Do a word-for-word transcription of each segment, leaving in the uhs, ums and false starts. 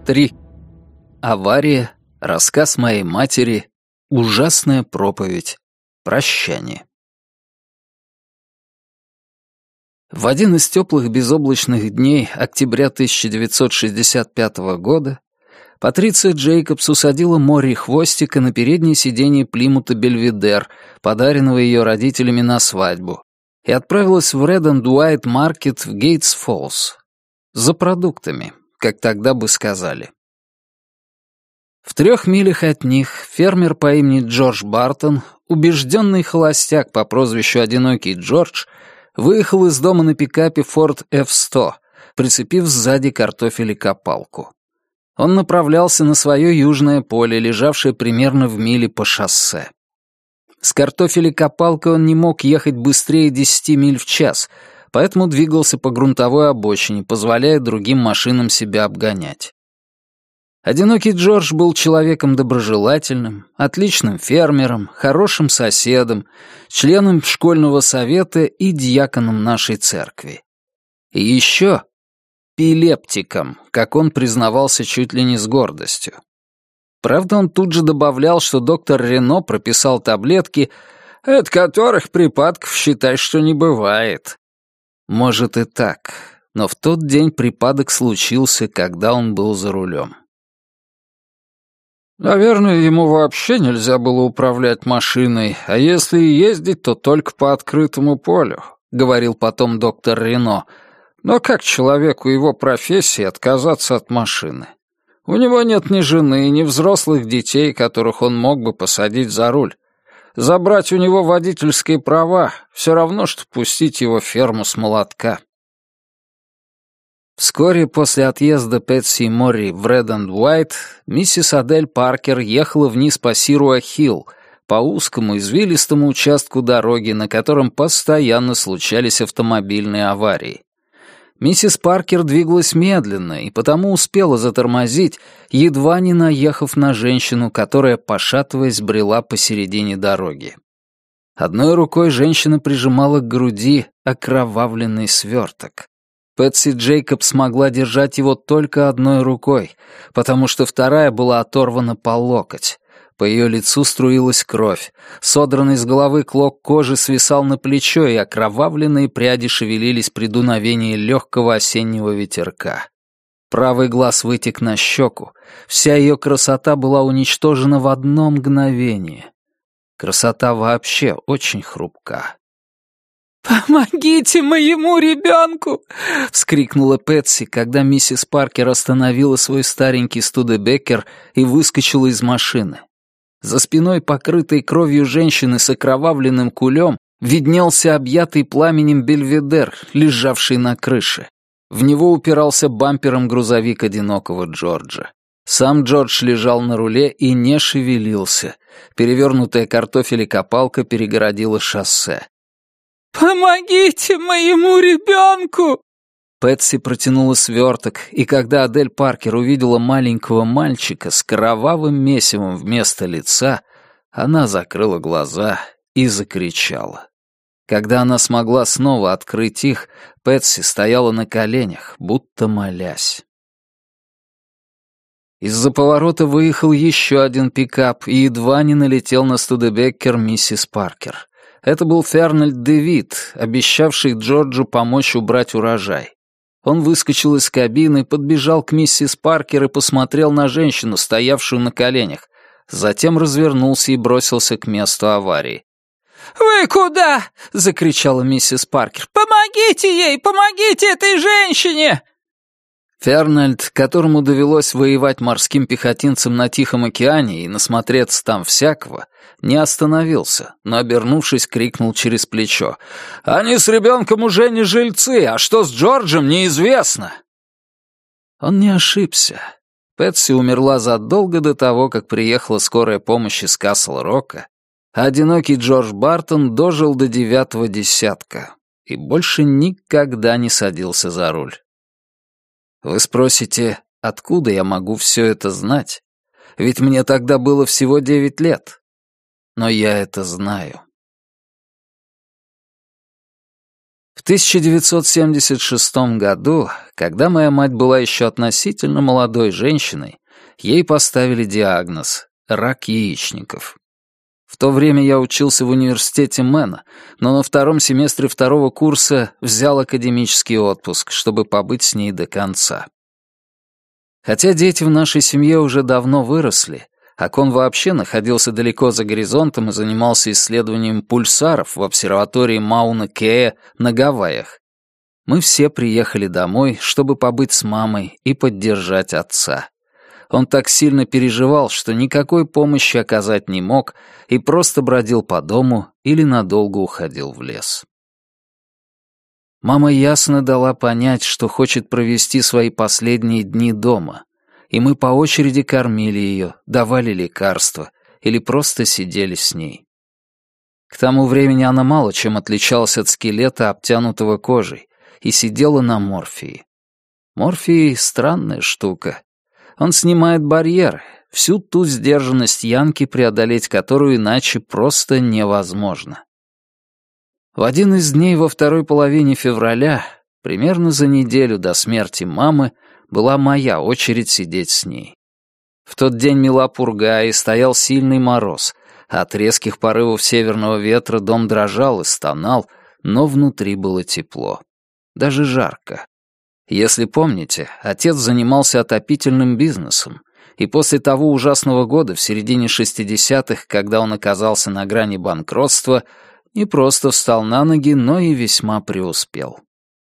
три. Авария, рассказ моей матери, ужасная проповедь, прощание. В один из теплых безоблачных дней октября тысяча девятьсот шестьдесят пятого года Патриция Джейкобс усадила Морри Хвостика на переднее сиденье Плимута Бельведер, подаренного ее родителями на свадьбу, и отправилась в Red and White Market в Гейтс-Фоллс. За продуктами, как тогда бы сказали. В трех милях от них фермер по имени Джордж Бартон, убежденный холостяк по прозвищу «Одинокий Джордж», выехал из дома на пикапе Ford эф сто, прицепив сзади картофелекопалку. Он направлялся на свое южное поле, лежавшее примерно в миле по шоссе. С картофелекопалкой он не мог ехать быстрее десяти миль в час, поэтому двигался по грунтовой обочине, позволяя другим машинам себя обгонять. Одинокий Джордж был человеком доброжелательным, отличным фермером, хорошим соседом, членом школьного совета и диаконом нашей церкви. И еще эпилептиком, как он признавался чуть ли не с гордостью. Правда, он тут же добавлял, что доктор Рено прописал таблетки, от которых припадков, считай, что не бывает. Может и так, но в тот день припадок случился, когда он был за рулем. Наверное, ему вообще нельзя было управлять машиной, а если и ездить, то только по открытому полю, говорил потом доктор Рено. Но как человеку его профессии отказаться от машины? У него нет ни жены, ни взрослых детей, которых он мог бы посадить за руль. Забрать у него водительские права — все равно, что пустить его в ферму с молотка. Вскоре после отъезда Пэтси и Морри в Red and White миссис Адель Паркер ехала вниз по Сируа-Хилл, по узкому извилистому участку дороги, на котором постоянно случались автомобильные аварии. Миссис Паркер двигалась медленно и потому успела затормозить, едва не наехав на женщину, которая, пошатываясь, брела посередине дороги. Одной рукой женщина прижимала к груди окровавленный сверток. Пэтси Джейкобс смогла держать его только одной рукой, потому что вторая была оторвана по локоть. По ее лицу струилась кровь. Содранный с головы клок кожи свисал на плечо, и окровавленные пряди шевелились при дуновении легкого осеннего ветерка. Правый глаз вытек на щеку. Вся ее красота была уничтожена в одно мгновение. Красота вообще очень хрупка. «Помогите моему ребенку!» — вскрикнула Пэтси, когда миссис Паркер остановила свой старенький Студебекер и выскочила из машины. За спиной покрытой кровью женщины с окровавленным кулем виднелся объятый пламенем Бельведер, лежавший на крыше. В него упирался бампером грузовик одинокого Джорджа. Сам Джордж лежал на руле и не шевелился. Перевернутая картофелекопалка перегородила шоссе. «Помогите моему ребенку!» Пэтси протянула сверток, и когда Адель Паркер увидела маленького мальчика с кровавым месивом вместо лица, она закрыла глаза и закричала. Когда она смогла снова открыть их, Пэтси стояла на коленях, будто молясь. Из-за поворота выехал еще один пикап и едва не налетел на Студебеккер миссис Паркер. Это был Фернальд Дэвид, обещавший Джорджу помочь убрать урожай. Он выскочил из кабины, подбежал к миссис Паркер и посмотрел на женщину, стоявшую на коленях. Затем развернулся и бросился к месту аварии. «Вы куда?» — закричала миссис Паркер. «Помогите ей! Помогите этой женщине!» Фернальд, которому довелось воевать морским пехотинцем на Тихом океане и насмотреться там всякого, не остановился, но, обернувшись, крикнул через плечо. «Они с ребенком уже не жильцы, а что с Джорджем, неизвестно!» Он не ошибся. Пэтси умерла задолго до того, как приехала скорая помощь из Касл-Рока, а одинокий Джордж Бартон дожил до девятого десятка и больше никогда не садился за руль. Вы спросите, откуда я могу все это знать? Ведь мне тогда было всего девять лет. Но я это знаю. В тысяча девятьсот семьдесят шестом году, когда моя мать была еще относительно молодой женщиной, ей поставили диагноз — рак яичников. В то время я учился в университете Мэна, но на втором семестре второго курса взял академический отпуск, чтобы побыть с ней до конца. Хотя дети в нашей семье уже давно выросли, а Кон вообще находился далеко за горизонтом и занимался исследованием пульсаров в обсерватории Мауна-Кеа на Гавайях, мы все приехали домой, чтобы побыть с мамой и поддержать отца. Он так сильно переживал, что никакой помощи оказать не мог и просто бродил по дому или надолго уходил в лес. Мама ясно дала понять, что хочет провести свои последние дни дома, и мы по очереди кормили ее, давали лекарства или просто сидели с ней. К тому времени она мало чем отличалась от скелета, обтянутого кожей, и сидела на морфии. Морфий — странная штука. Он снимает барьеры, всю ту сдержанность Янки, преодолеть которую иначе просто невозможно. В один из дней во второй половине февраля, примерно за неделю до смерти мамы, была моя очередь сидеть с ней. В тот день мела пурга и стоял сильный мороз, а от резких порывов северного ветра дом дрожал и стонал, но внутри было тепло. Даже жарко. Если помните, отец занимался отопительным бизнесом, и после того ужасного года в середине шестидесятых, когда он оказался на грани банкротства, не просто встал на ноги, но и весьма преуспел.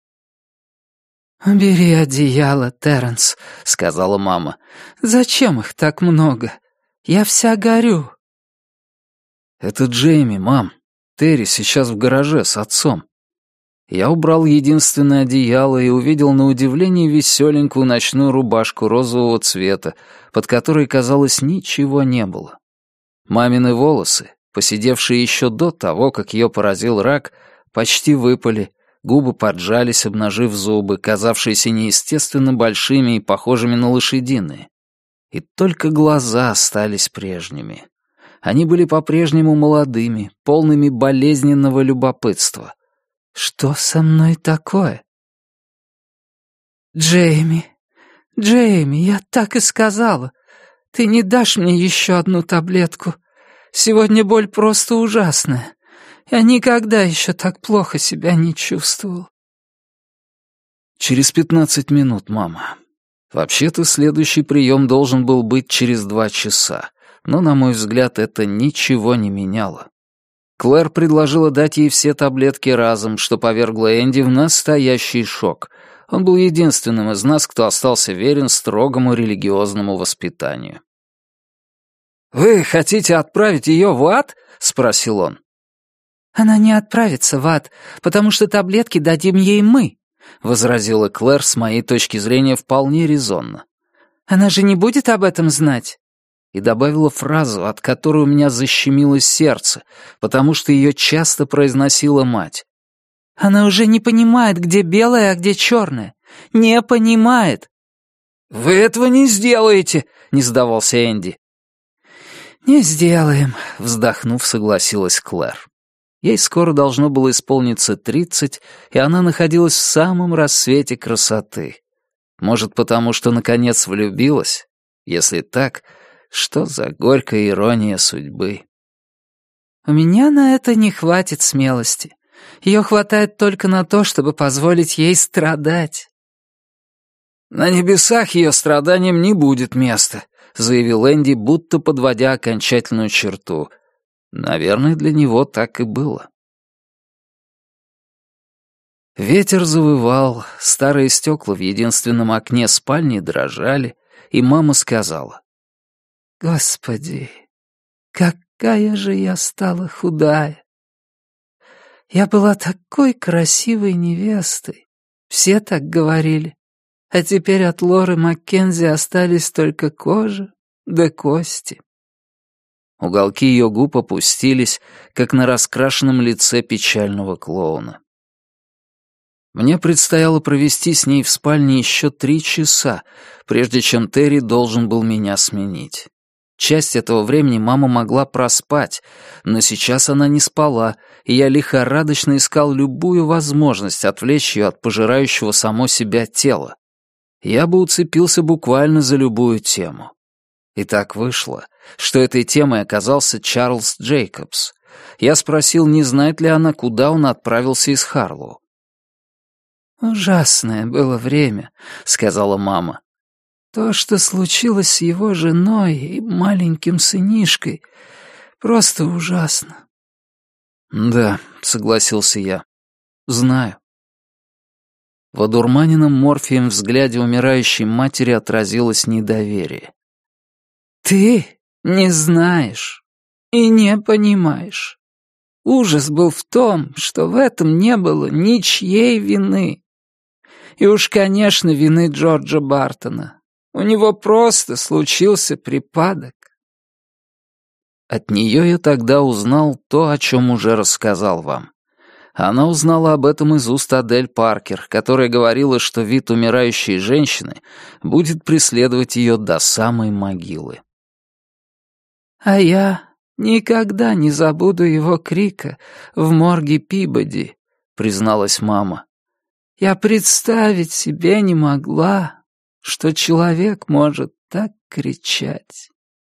«Бери одеяло, Терренс», — сказала мама. «Зачем их так много? Я вся горю». «Это Джейми, мам. Терри сейчас в гараже с отцом». Я убрал единственное одеяло и увидел на удивление веселенькую ночную рубашку розового цвета, под которой, казалось, ничего не было. Мамины волосы, поседевшие еще до того, как ее поразил рак, почти выпали, губы поджались, обнажив зубы, казавшиеся неестественно большими и похожими на лошадиные. И только глаза остались прежними. Они были по-прежнему молодыми, полными болезненного любопытства. «Что со мной такое?» «Джейми, Джейми, я так и сказала. Ты не дашь мне еще одну таблетку? Сегодня боль просто ужасная. Я никогда еще так плохо себя не чувствовал». «Через пятнадцать минут, мама. Вообще-то следующий прием должен был быть через два часа, но, на мой взгляд, это ничего не меняло. Клэр предложила дать ей все таблетки разом, что повергло Энди в настоящий шок. Он был единственным из нас, кто остался верен строгому религиозному воспитанию. «Вы хотите отправить ее в ад?» — спросил он. «Она не отправится в ад, потому что таблетки дадим ей мы», — возразила Клэр с моей точки зрения вполне резонно. «Она же не будет об этом знать». И добавила фразу, от которой у меня защемило сердце, потому что ее часто произносила мать. «Она уже не понимает, где белое, а где черное. Не понимает». «Вы этого не сделаете», — не сдавался Энди. «Не сделаем», — вздохнув, согласилась Клэр. Ей скоро должно было исполниться тридцать, и она находилась в самом рассвете красоты. Может, потому что, наконец, влюбилась? Если так, что за горькая ирония судьбы? «У меня на это не хватит смелости. Ее хватает только на то, чтобы позволить ей страдать». «На небесах ее страданиям не будет места», — заявил Энди, будто подводя окончательную черту. Наверное, для него так и было. Ветер завывал, старые стекла в единственном окне спальни дрожали, и мама сказала: «Господи, какая же я стала худая! Я была такой красивой невестой, все так говорили, а теперь от Лоры Маккензи остались только кожа да кости». Уголки ее губ опустились, как на раскрашенном лице печального клоуна. Мне предстояло провести с ней в спальне еще три часа, прежде чем Терри должен был меня сменить. Часть этого времени мама могла проспать, но сейчас она не спала, и я лихорадочно искал любую возможность отвлечь ее от пожирающего само себя тела. Я бы уцепился буквально за любую тему. И так вышло, что этой темой оказался Чарльз Джейкобс. Я спросил, не знает ли она, куда он отправился из Харлоу. «Ужасное было время», — сказала мама. «То, что случилось с его женой и маленьким сынишкой, просто ужасно». «Да», — согласился я, — «знаю». В одурманенном морфием взгляде умирающей матери отразилось недоверие. «Ты не знаешь и не понимаешь. Ужас был в том, что в этом не было ничьей вины. И уж, конечно, вины Джорджа Бартона. У него просто случился припадок». От нее я тогда узнал то, о чем уже рассказал вам. Она узнала об этом из уст Адель Паркер, которая говорила, что вид умирающей женщины будет преследовать ее до самой могилы. «А я никогда не забуду его крика в морге Пибоди», — призналась мама. «Я представить себе не могла, что человек может так кричать».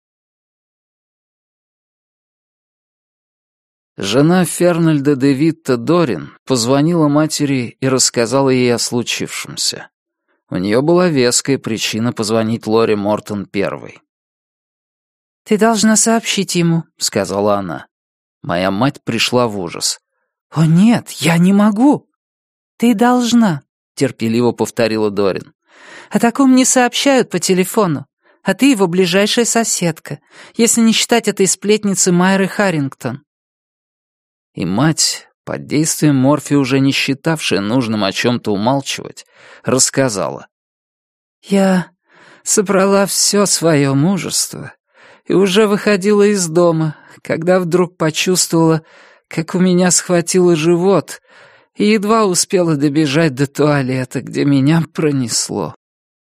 Жена Фернальда де Витта Дорин позвонила матери и рассказала ей о случившемся. У нее была веская причина позвонить Лоре Мортон первой. «Ты должна сообщить ему», — сказала она. Моя мать пришла в ужас. «О нет, я не могу». «Ты должна», — терпеливо повторила Дорин. «О таком не сообщают по телефону, а ты его ближайшая соседка, если не считать этой сплетницы Майры Харрингтон». И мать, под действием морфия, уже не считавшая нужным о чем-то умалчивать, рассказала. «Я собрала все свое мужество и уже выходила из дома, когда вдруг почувствовала, как у меня схватило живот, и едва успела добежать до туалета, где меня пронесло».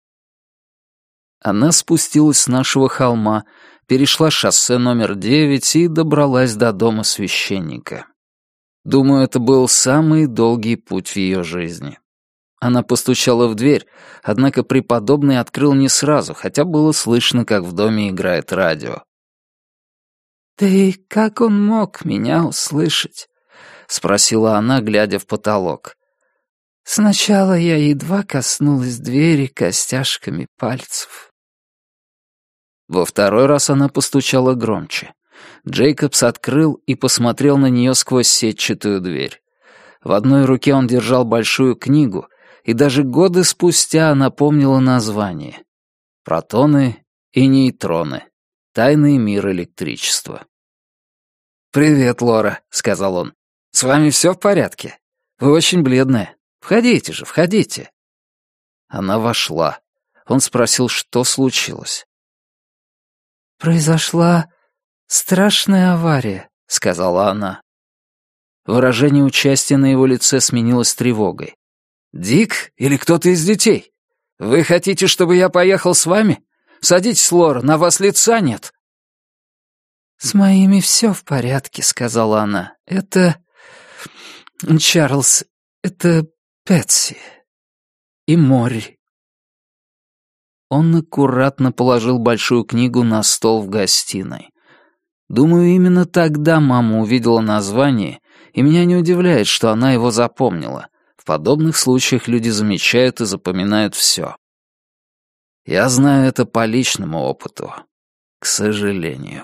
Она спустилась с нашего холма, перешла шоссе номер девять и добралась до дома священника. Думаю, это был самый долгий путь в ее жизни. Она постучала в дверь, однако преподобный открыл не сразу, хотя было слышно, как в доме играет радио. «Да и как он мог меня услышать?» — спросила она, глядя в потолок. «Сначала я едва коснулась двери костяшками пальцев». Во второй раз она постучала громче. Джейкобс открыл и посмотрел на нее сквозь сетчатую дверь. В одной руке он держал большую книгу, и даже годы спустя она помнила название. «Протоны и нейтроны. Тайный мир электричества». «Привет, Лора», — сказал он. «С вами все в порядке? Вы очень бледная. Входите же, входите». Она вошла. Он спросил, что случилось. «Произошла страшная авария», — сказала она. Выражение участия на его лице сменилось тревогой. «Дик или кто-то из детей? Вы хотите, чтобы я поехал с вами? Садитесь, Лора, на вас лица нет». «С моими все в порядке», — сказала она. «Это... Чарльз, это Пэтси и Мори». Он аккуратно положил большую книгу на стол в гостиной. Думаю, именно тогда мама увидела название, и меня не удивляет, что она его запомнила. В подобных случаях люди замечают и запоминают все. Я знаю это по личному опыту, к сожалению.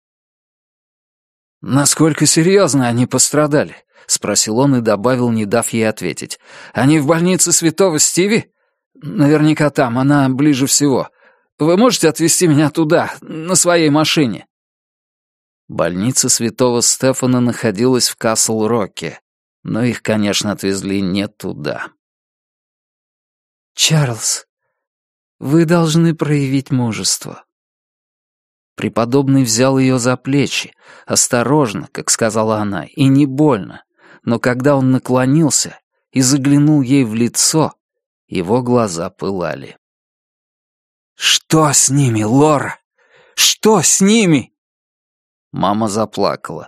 «Насколько серьезно они пострадали?» — спросил он и добавил, не дав ей ответить. «Они в больнице Святого Стиви? Наверняка там, она ближе всего. Вы можете отвезти меня туда, на своей машине?» Больница Святого Стефана находилась в Касл-Роке, но их, конечно, отвезли не туда. «Чарльз, вы должны проявить мужество». Преподобный взял ее за плечи, осторожно, как сказала она, и не больно, но когда он наклонился и заглянул ей в лицо, его глаза пылали. «Что с ними, Лора? Что с ними?» Мама заплакала.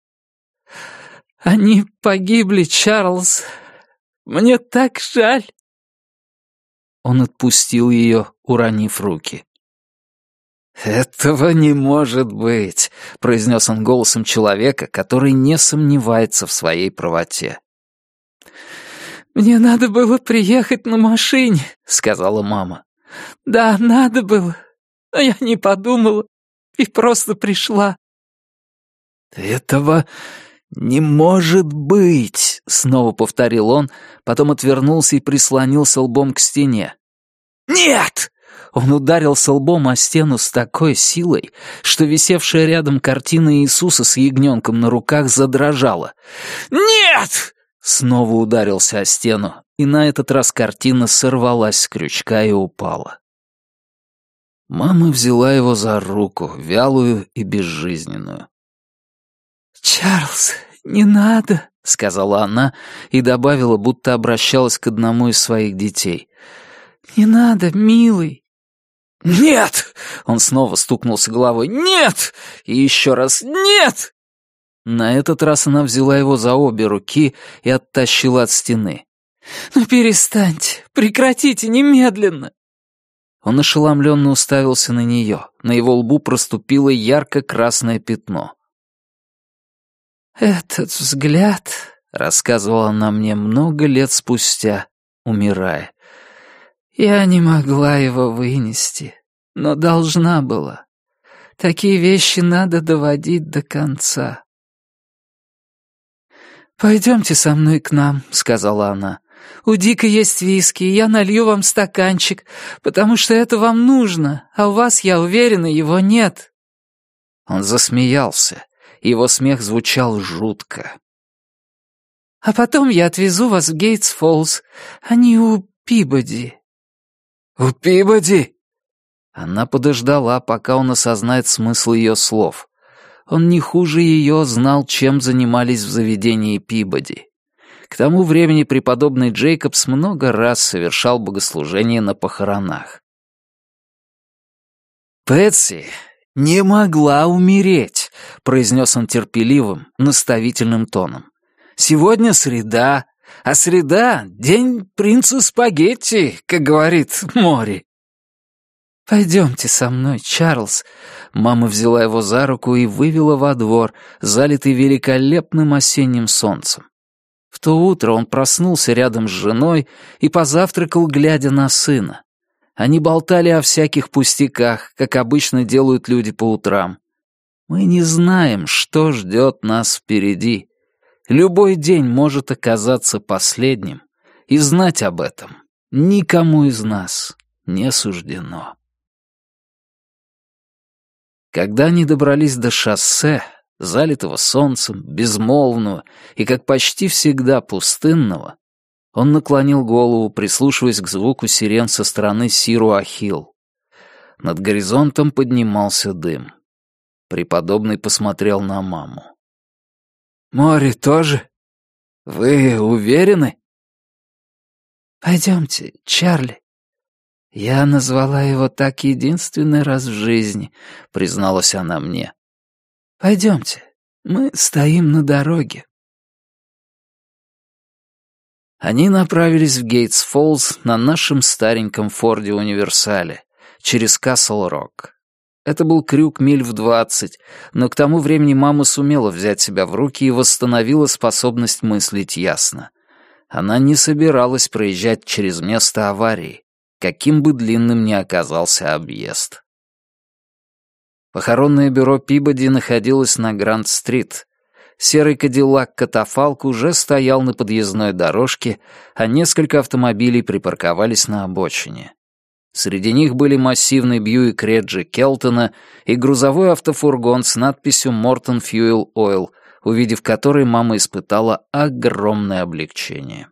«Они погибли, Чарльз. Мне так жаль». Он отпустил ее, уронив руки. «Этого не может быть», — произнес он голосом человека, который не сомневается в своей правоте. «Мне надо было приехать на машине», — сказала мама. «Да, надо было, но я не подумала и просто пришла». «Этого не может быть», — снова повторил он, потом отвернулся и прислонился лбом к стене. «Нет!» Он ударился лбом о стену с такой силой, что висевшая рядом картина Иисуса с ягненком на руках задрожала. «Нет!» Снова ударился о стену, и на этот раз картина сорвалась с крючка и упала. Мама взяла его за руку, вялую и безжизненную. «Чарльз, не надо», — сказала она и добавила, будто обращалась к одному из своих детей. «Не надо, милый». «Нет!» — он снова стукнулся головой. «Нет!» И еще раз «нет!» На этот раз она взяла его за обе руки и оттащила от стены. «Ну перестаньте, прекратите немедленно!» Он ошеломленно уставился на нее. На его лбу проступило ярко-красное пятно. «Этот взгляд», — рассказывала она мне много лет спустя, умирая. «Я не могла его вынести, но должна была. Такие вещи надо доводить до конца». «Пойдемте со мной к нам», — сказала она. «У Дика есть виски, и я налью вам стаканчик, потому что это вам нужно, а у вас, я уверена, его нет». Он засмеялся. Его смех звучал жутко. «А потом я отвезу вас в Гейтс-Фоллс. Они у Пибоди». «У Пибоди?» Она подождала, пока он осознает смысл ее слов. Он не хуже ее знал, чем занимались в заведении Пибоди. К тому времени преподобный Джейкобс много раз совершал богослужение на похоронах. «Пэтси не могла умереть», — произнес он терпеливым, наставительным тоном. «Сегодня среда, а среда — день принца спагетти, как говорит Мори». «Пойдемте со мной, Чарльз». Мама взяла его за руку и вывела во двор, залитый великолепным осенним солнцем. В то утро он проснулся рядом с женой и позавтракал, глядя на сына. Они болтали о всяких пустяках, как обычно делают люди по утрам. Мы не знаем, что ждет нас впереди. Любой день может оказаться последним, и знать об этом никому из нас не суждено. Когда они добрались до шоссе, залитого солнцем, безмолвного и, как почти всегда, пустынного, он наклонил голову, прислушиваясь к звуку сирен со стороны Сируа-Хилл. Над горизонтом поднимался дым. Преподобный посмотрел на маму. «Мори тоже? Вы уверены?» «Пойдемте, Чарли». «Я назвала его так единственный раз в жизни», — призналась она мне. «Пойдемте, мы стоим на дороге». Они направились в Гейтс-Фоллс на нашем стареньком Форде Универсале, через Касл-Рок. Это был крюк миль в двадцать, но к тому времени мама сумела взять себя в руки и восстановила способность мыслить ясно. Она не собиралась проезжать через место аварии, каким бы длинным ни оказался объезд. Похоронное бюро Пибоди находилось на Гранд-стрит. Серый кадиллак-катафалк уже стоял на подъездной дорожке, а несколько автомобилей припарковались на обочине. Среди них были массивный Бьюик Реджи Келтона и грузовой автофургон с надписью «Мортон Фьюэл Ойл», увидев который, мама испытала огромное облегчение.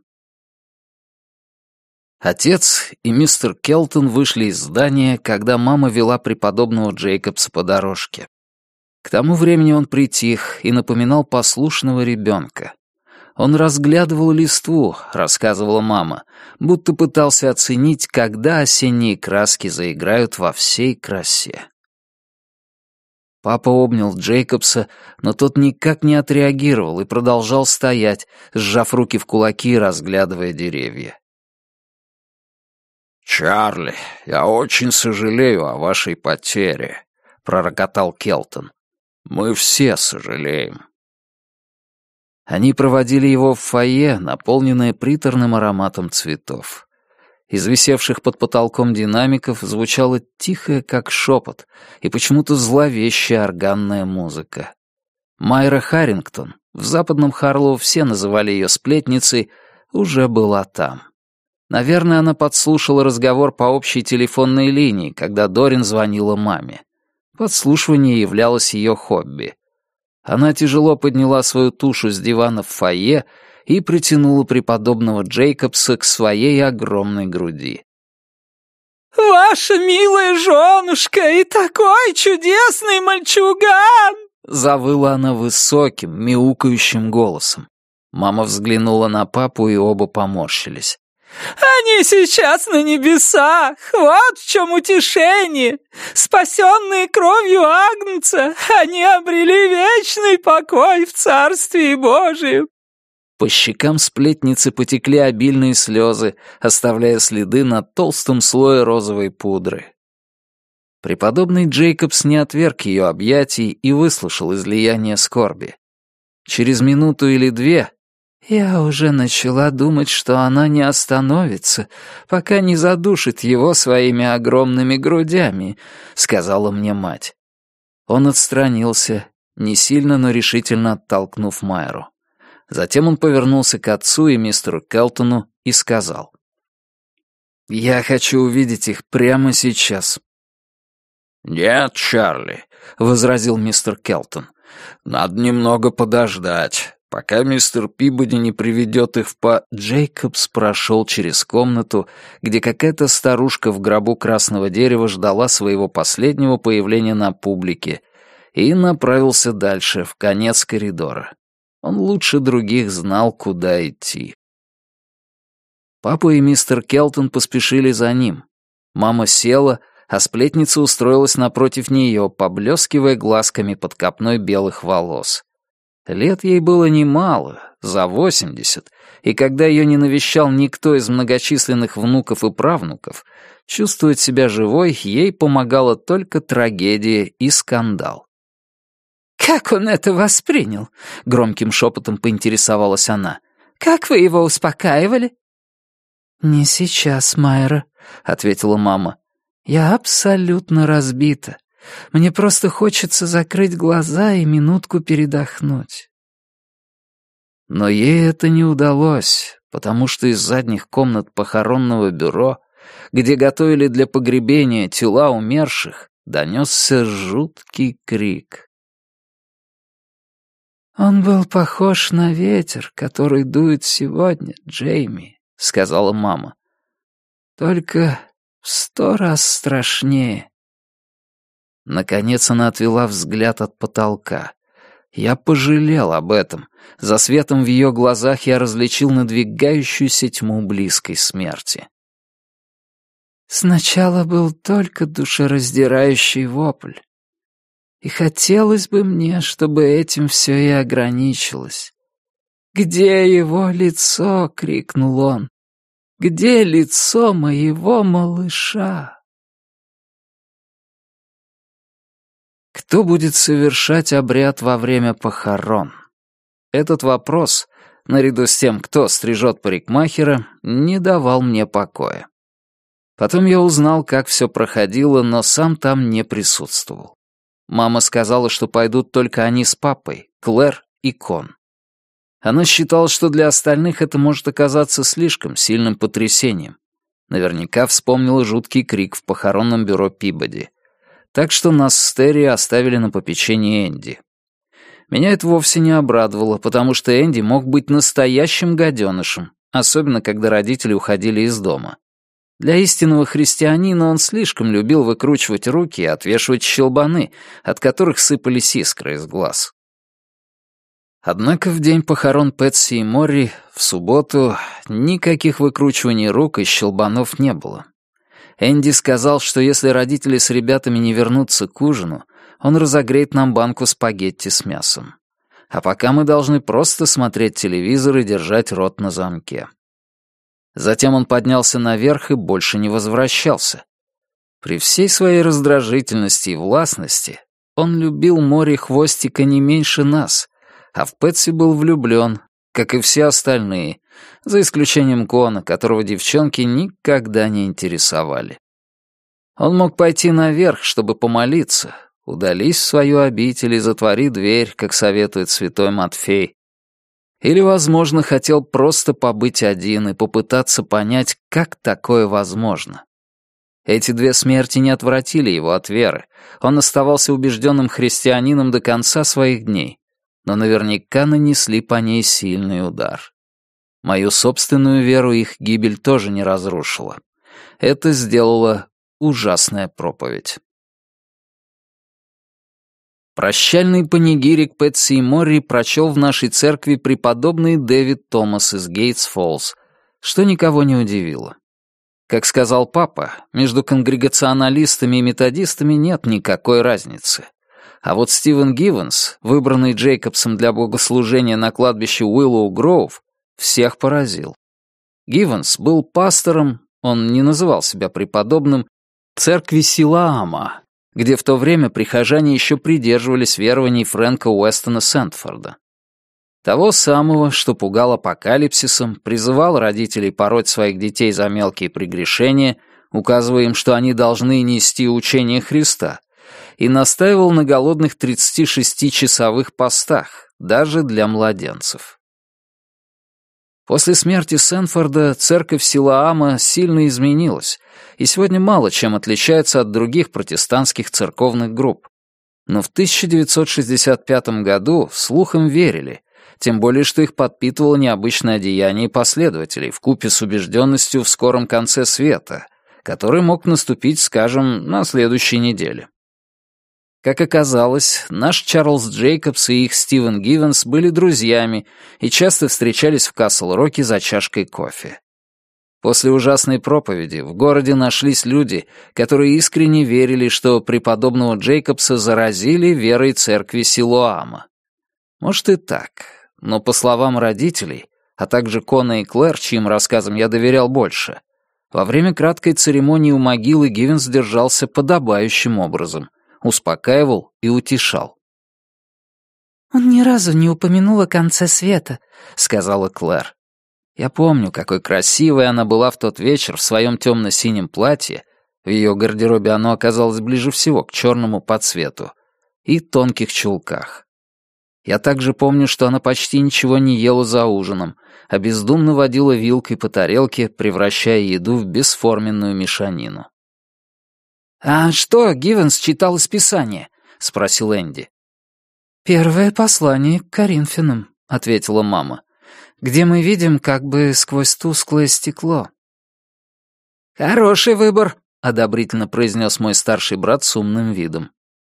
Отец и мистер Келтон вышли из здания, когда мама вела преподобного Джейкобса по дорожке. К тому времени он притих и напоминал послушного ребенка. Он разглядывал листву, рассказывала мама, будто пытался оценить, когда осенние краски заиграют во всей красе. Папа обнял Джейкобса, но тот никак не отреагировал и продолжал стоять, сжав руки в кулаки и разглядывая деревья. «Чарли, я очень сожалею о вашей потере», — пророкотал Келтон. «Мы все сожалеем». Они проводили его в фойе, наполненное приторным ароматом цветов. Из висевших под потолком динамиков звучала тихая, как шепот, и почему-то зловещая органная музыка. Майра Харрингтон, в западном Харлоу все называли ее сплетницей, уже была там. Наверное, она подслушала разговор по общей телефонной линии, когда Дорин звонила маме. Подслушивание являлось ее хобби. Она тяжело подняла свою тушу с дивана в фойе и притянула преподобного Джейкобса к своей огромной груди. «Ваша милая женушка и такой чудесный мальчуган!» Завыла она высоким, мяукающим голосом. Мама взглянула на папу, и оба поморщились. «Они сейчас на небесах! Вот в чем утешение! Спасенные кровью Агнца, они обрели вечный покой в Царстве Божьем!» По щекам сплетницы потекли обильные слезы, оставляя следы на толстом слое розовой пудры. Преподобный Джейкобс не отверг ее объятий и выслушал излияние скорби. Через минуту или две «Я уже начала думать, что она не остановится, пока не задушит его своими огромными грудями», — сказала мне мать. Он отстранился, не сильно, но решительно оттолкнув Майру. Затем он повернулся к отцу и мистеру Келтону и сказал: «Я хочу увидеть их прямо сейчас». «Нет, Чарли», — возразил мистер Келтон, — «надо немного подождать, пока мистер Пибоди не приведет их в по...» Джейкобс прошел через комнату, где какая-то старушка в гробу красного дерева ждала своего последнего появления на публике, и направился дальше, в конец коридора. Он лучше других знал, куда идти. Папа и мистер Келтон поспешили за ним. Мама села, а сплетница устроилась напротив нее, поблескивая глазками под копной белых волос. Лет ей было немало, за восемьдесят, и когда ее не навещал никто из многочисленных внуков и правнуков, чувствовать себя живой ей помогала только трагедия и скандал. «Как он это воспринял?» — громким шепотом поинтересовалась она. «Как вы его успокаивали?» «Не сейчас, Майра», — ответила мама. «Я абсолютно разбита. Мне просто хочется закрыть глаза и минутку передохнуть». Но ей это не удалось, потому что из задних комнат похоронного бюро, где готовили для погребения тела умерших, донесся жуткий крик. «Он был похож на ветер, который дует сегодня, Джейми», — сказала мама. «Только в сто раз страшнее». Наконец она отвела взгляд от потолка. Я пожалел об этом. За светом в ее глазах я различил надвигающуюся тьму близкой смерти. Сначала был только душераздирающий вопль. И хотелось бы мне, чтобы этим все и ограничилось. «Где его лицо?» — крикнул он. «Где лицо моего малыша?» Кто будет совершать обряд во время похорон? Этот вопрос, наряду с тем, кто стрижет парикмахера, не давал мне покоя. Потом я узнал, как все проходило, но сам там не присутствовал. Мама сказала, что пойдут только они с папой, Клэр и Кон. Она считала, что для остальных это может оказаться слишком сильным потрясением. Наверняка вспомнила жуткий крик в похоронном бюро Пибоди. Так что нас с Терри оставили на попечении Энди. Меня это вовсе не обрадовало, потому что Энди мог быть настоящим гаденышем, особенно когда родители уходили из дома. Для истинного христианина он слишком любил выкручивать руки и отвешивать щелбаны, от которых сыпались искры из глаз. Однако в день похорон Пэтси и Морри, в субботу, никаких выкручиваний рук и щелбанов не было. Энди сказал, что если родители с ребятами не вернутся к ужину, Он разогреет нам банку спагетти с мясом. А пока мы должны просто смотреть телевизор и держать рот на замке. Затем он поднялся наверх и больше не возвращался. При всей своей раздражительности и властности он любил Мори Хвостика не меньше нас, а в Пэтси был влюблен, как и все остальные, за исключением Кона, которого девчонки никогда не интересовали. Он мог пойти наверх, чтобы помолиться, удались в свою обитель и затвори дверь, как советует святой Матфей. Или, возможно, хотел просто побыть один и попытаться понять, как такое возможно. Эти две смерти не отвратили его от веры. Он оставался убежденным христианином до конца своих дней, но наверняка нанесли по ней сильный удар. Мою собственную веру их гибель тоже не разрушила. Это сделала ужасная проповедь. Прощальный панигирик Пэтси и Морри прочел в нашей церкви преподобный Дэвид Томас из Гейтс-Фоллс, что никого не удивило. Как сказал папа, между конгрегационалистами и методистами нет никакой разницы. А вот Стивен Гивенс, выбранный Джейкобсом для богослужения на кладбище Уиллоу-Гроув, всех поразил. Гивенс был пастором, он не называл себя преподобным, церкви Силаама, где в то время прихожане еще придерживались верований Фрэнка Уэстона Сэндфорда. Того самого, что пугал апокалипсисом, призывал родителей пороть своих детей за мелкие прегрешения, указывая им, что они должны нести учение Христа, и настаивал на голодных тридцатишестичасовых постах, даже для младенцев. После смерти Сэнфорда церковь Силаама сильно изменилась, и сегодня мало чем отличается от других протестантских церковных групп. Но в тысяча девятьсот шестьдесят пятом году слухам верили, тем более что их подпитывало необычное одеяние последователей вкупе с убежденностью в скором конце света, который мог наступить, скажем, на следующей неделе. Как оказалось, наш Чарльз Джейкобс и их Стивен Гивенс были друзьями и часто встречались в Касл-Роке за чашкой кофе. После ужасной проповеди в городе нашлись люди, которые искренне верили, что преподобного Джейкобса заразили верой церкви Силоама. Может и так, но по словам родителей, а также Кона и Клэр, чьим рассказам я доверял больше, во время краткой церемонии у могилы Гивенс держался подобающим образом, успокаивал и утешал. «Он ни разу не упомянул о конце света», — сказала Клэр. Я помню, какой красивой она была в тот вечер в своем темно-синем платье, в ее гардеробе оно оказалось ближе всего к черному по цвету, и тонких чулках. Я также помню, что она почти ничего не ела за ужином, а бездумно водила вилкой по тарелке, превращая еду в бесформенную мешанину. «А что Гивенс читал из Писания?» — спросил Энди. «Первое послание к Коринфянам», — ответила мама, «где мы видим как бы сквозь тусклое стекло». «Хороший выбор», — одобрительно произнес мой старший брат с умным видом.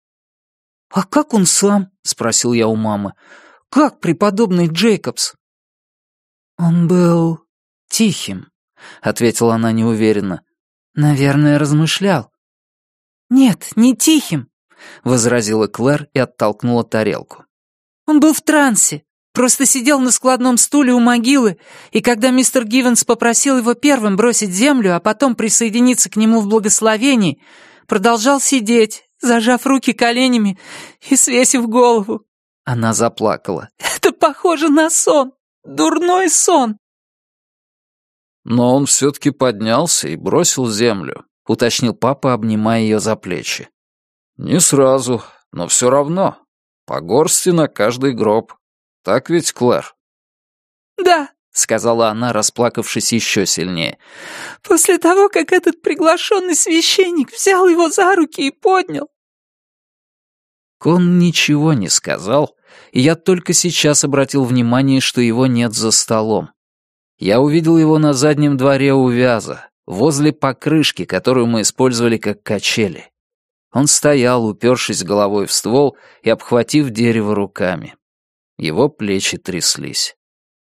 «А как он сам?» — спросил я у мамы. «Как преподобный Джейкобс?» «Он был тихим», — ответила она неуверенно. «Наверное, размышлял». «Нет, не тихим», — возразила Клэр и оттолкнула тарелку. «Он был в трансе, просто сидел на складном стуле у могилы, и когда мистер Гивенс попросил его первым бросить землю, а потом присоединиться к нему в благословении, продолжал сидеть, зажав руки коленями и свесив голову». Она заплакала. «Это похоже на сон, дурной сон». «Но он все-таки поднялся и бросил землю», — уточнил папа, обнимая ее за плечи. «Не сразу, но все равно. По горсти на каждый гроб. Так ведь, Клэр?» «Да», — сказала она, расплакавшись еще сильнее. «После того, как этот приглашенный священник взял его за руки и поднял». Кон ничего не сказал, и я только сейчас обратил внимание, что его нет за столом. Я увидел его на заднем дворе у Вяза, возле покрышки, которую мы использовали как качели. Он стоял, упершись головой в ствол и обхватив дерево руками. Его плечи тряслись.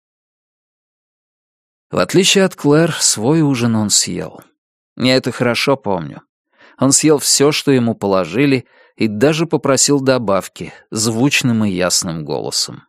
В отличие от Клэр, свой ужин он съел. Я это хорошо помню. Он съел все, что ему положили, и даже попросил добавки звучным и ясным голосом.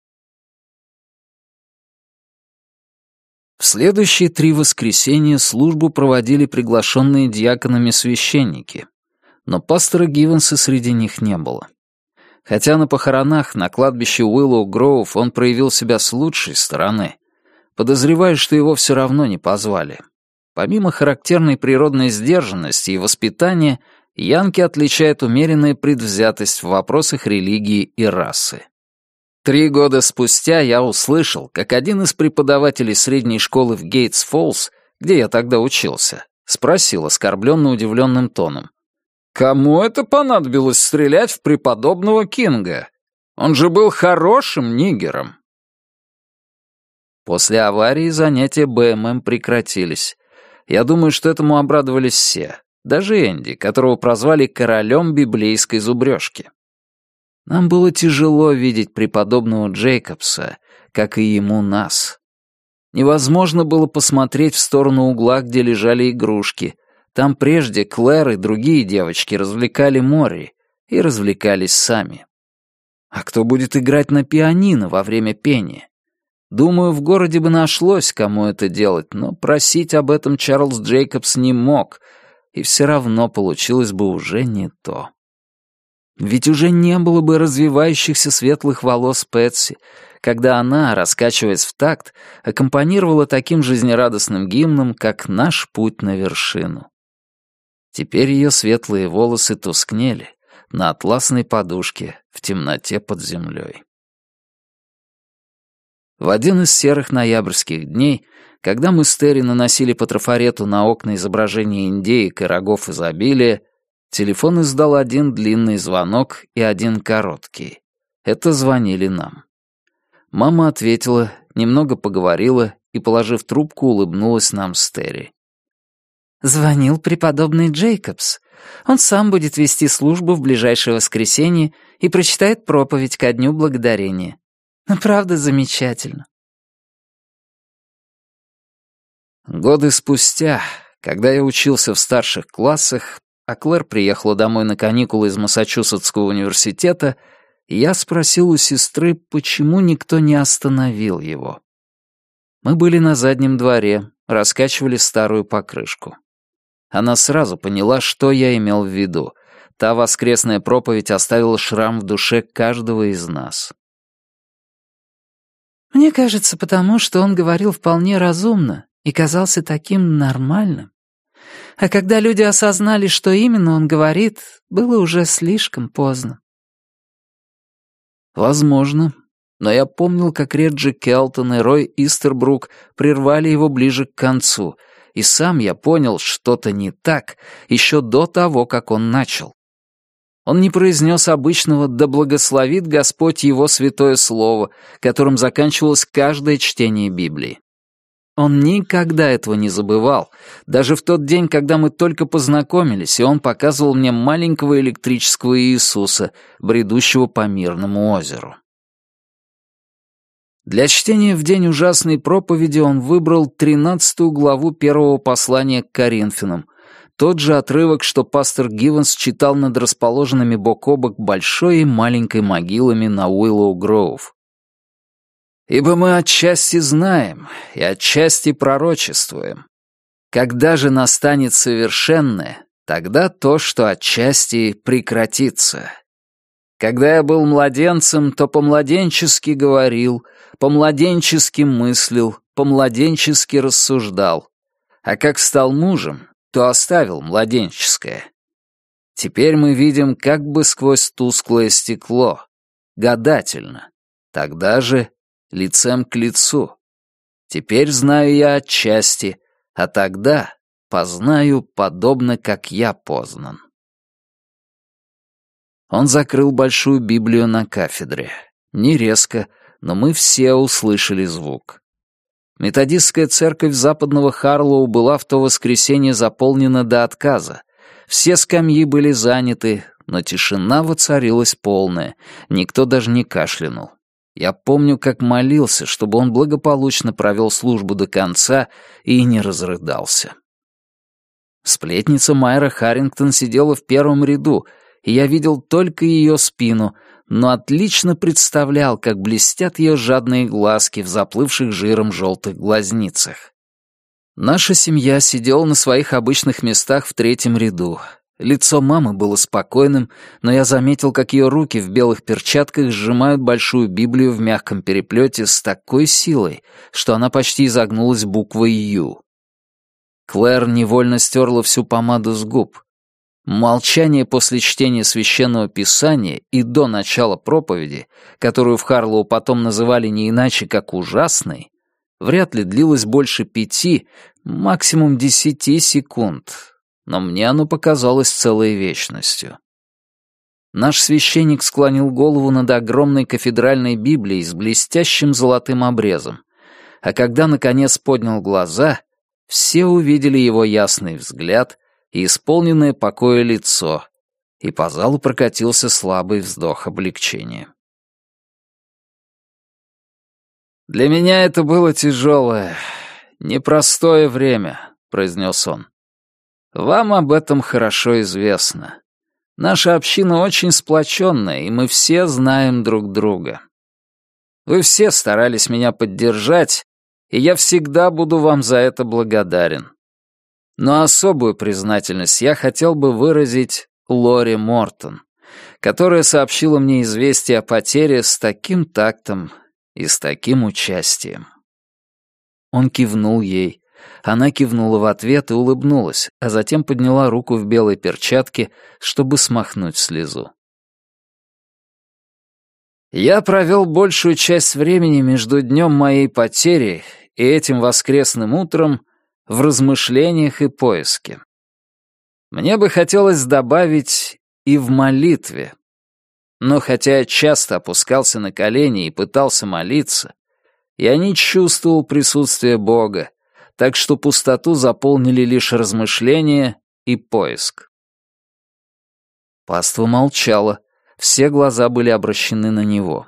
В следующие три воскресенья службу проводили приглашенные диаконами священники, но пастора Гивенса среди них не было. Хотя на похоронах на кладбище Уиллоу-Гроув он проявил себя с лучшей стороны, подозреваю, что его все равно не позвали. Помимо характерной природной сдержанности и воспитания, янки отличает умеренная предвзятость в вопросах религии и расы. Три года спустя я услышал, как один из преподавателей средней школы в Гейтс-Фоллс, где я тогда учился, спросил оскорбленно удивленным тоном: «Кому это понадобилось стрелять в преподобного Кинга? Он же был хорошим нигером». После аварии занятия бэ эм эм прекратились. Я думаю, что этому обрадовались все, даже Энди, которого прозвали королем библейской зубрежки. Нам было тяжело видеть преподобного Джейкобса, как и ему нас. Невозможно было посмотреть в сторону угла, где лежали игрушки. Там прежде Клэр и другие девочки развлекали Мори и развлекались сами. А кто будет играть на пианино во время пения? Думаю, в городе бы нашлось, кому это делать, но просить об этом Чарльз Джейкобс не мог, и все равно получилось бы уже не то. Ведь уже не было бы развивающихся светлых волос Пэтси, когда она, раскачиваясь в такт, аккомпанировала таким жизнерадостным гимном, как «Наш путь на вершину». Теперь ее светлые волосы тускнели на атласной подушке в темноте под землей. В один из серых ноябрьских дней, когда мы с Терри наносили по трафарету на окна изображения индеек и рогов изобилия, телефон издал один длинный звонок и один короткий. Это звонили нам. Мама ответила, немного поговорила и, положив трубку, улыбнулась нам с Терри. «Звонил преподобный Джейкобс. Он сам будет вести службу в ближайшее воскресенье и прочитает проповедь ко Дню Благодарения. Ну, правда, замечательно». Годы спустя, когда я учился в старших классах, а Клэр приехала домой на каникулы из Массачусетского университета, я спросил у сестры, почему никто не остановил его. Мы были на заднем дворе, раскачивали старую покрышку. Она сразу поняла, что я имел в виду. Та воскресная проповедь оставила шрам в душе каждого из нас. «Мне кажется, потому что он говорил вполне разумно и казался таким нормальным. А когда люди осознали, что именно он говорит, было уже слишком поздно». Возможно, но я помнил, как Реджи Келтон и Рой Истербрук прервали его ближе к концу, и сам я понял, что-то не так еще до того, как он начал. Он не произнес обычного «Да благословит Господь его святое слово», которым заканчивалось каждое чтение Библии. Он никогда этого не забывал, даже в тот день, когда мы только познакомились, и он показывал мне маленького электрического Иисуса, бредущего по мирному озеру. Для чтения в день ужасной проповеди он выбрал тринадцатую главу первого послания к Коринфянам, тот же отрывок, что пастор Гивенс читал над расположенными бок о бок большой и маленькой могилами на Уиллоу-Гроув. «Ибо мы отчасти знаем и отчасти пророчествуем. Когда же настанет совершенное, тогда то, что отчасти прекратится. Когда я был младенцем, то по-младенчески говорил, по-младенчески мыслил, по-младенчески рассуждал. А как стал мужем, то оставил младенческое. Теперь мы видим как бы сквозь тусклое стекло, гадательно. Тогда же лицем к лицу. Теперь знаю я отчасти, а тогда познаю подобно, как я познан». Он закрыл большую Библию на кафедре. Не резко, но мы все услышали звук. Методистская церковь западного Харлоу была в то воскресенье заполнена до отказа. Все скамьи были заняты, но тишина воцарилась полная, никто даже не кашлянул. Я помню, как молился, чтобы он благополучно провел службу до конца и не разрыдался. Сплетница Майра Харрингтон сидела в первом ряду, и я видел только ее спину, но отлично представлял, как блестят ее жадные глазки в заплывших жиром желтых глазницах. Наша семья сидела на своих обычных местах в третьем ряду. Лицо мамы было спокойным, но я заметил, как ее руки в белых перчатках сжимают большую Библию в мягком переплете с такой силой, что она почти изогнулась буквой «Ю». Клэр невольно стерла всю помаду с губ. Молчание после чтения Священного Писания и до начала проповеди, которую в Харлоу потом называли не иначе, как ужасной, вряд ли длилось больше пяти, максимум десяти секунд, но мне оно показалось целой вечностью. Наш священник склонил голову над огромной кафедральной Библией с блестящим золотым обрезом, а когда, наконец, поднял глаза, все увидели его ясный взгляд и исполненное покоя лицо, и по залу прокатился слабый вздох облегчения. «Для меня это было тяжелое, непростое время», — произнес он. «Вам об этом хорошо известно. Наша община очень сплоченная, и мы все знаем друг друга. Вы все старались меня поддержать, и я всегда буду вам за это благодарен. Но особую признательность я хотел бы выразить Лори Мортон, которая сообщила мне известие о потере с таким тактом и с таким участием». Он кивнул ей. Она кивнула в ответ и улыбнулась, а затем подняла руку в белой перчатке, чтобы смахнуть слезу. «Я провел большую часть времени между днем моей потери и этим воскресным утром в размышлениях и поиске. Мне бы хотелось добавить и в молитве. Но хотя я часто опускался на колени и пытался молиться, я не чувствовал присутствия Бога, так что пустоту заполнили лишь размышления и поиск». Паства молчала, все глаза были обращены на него.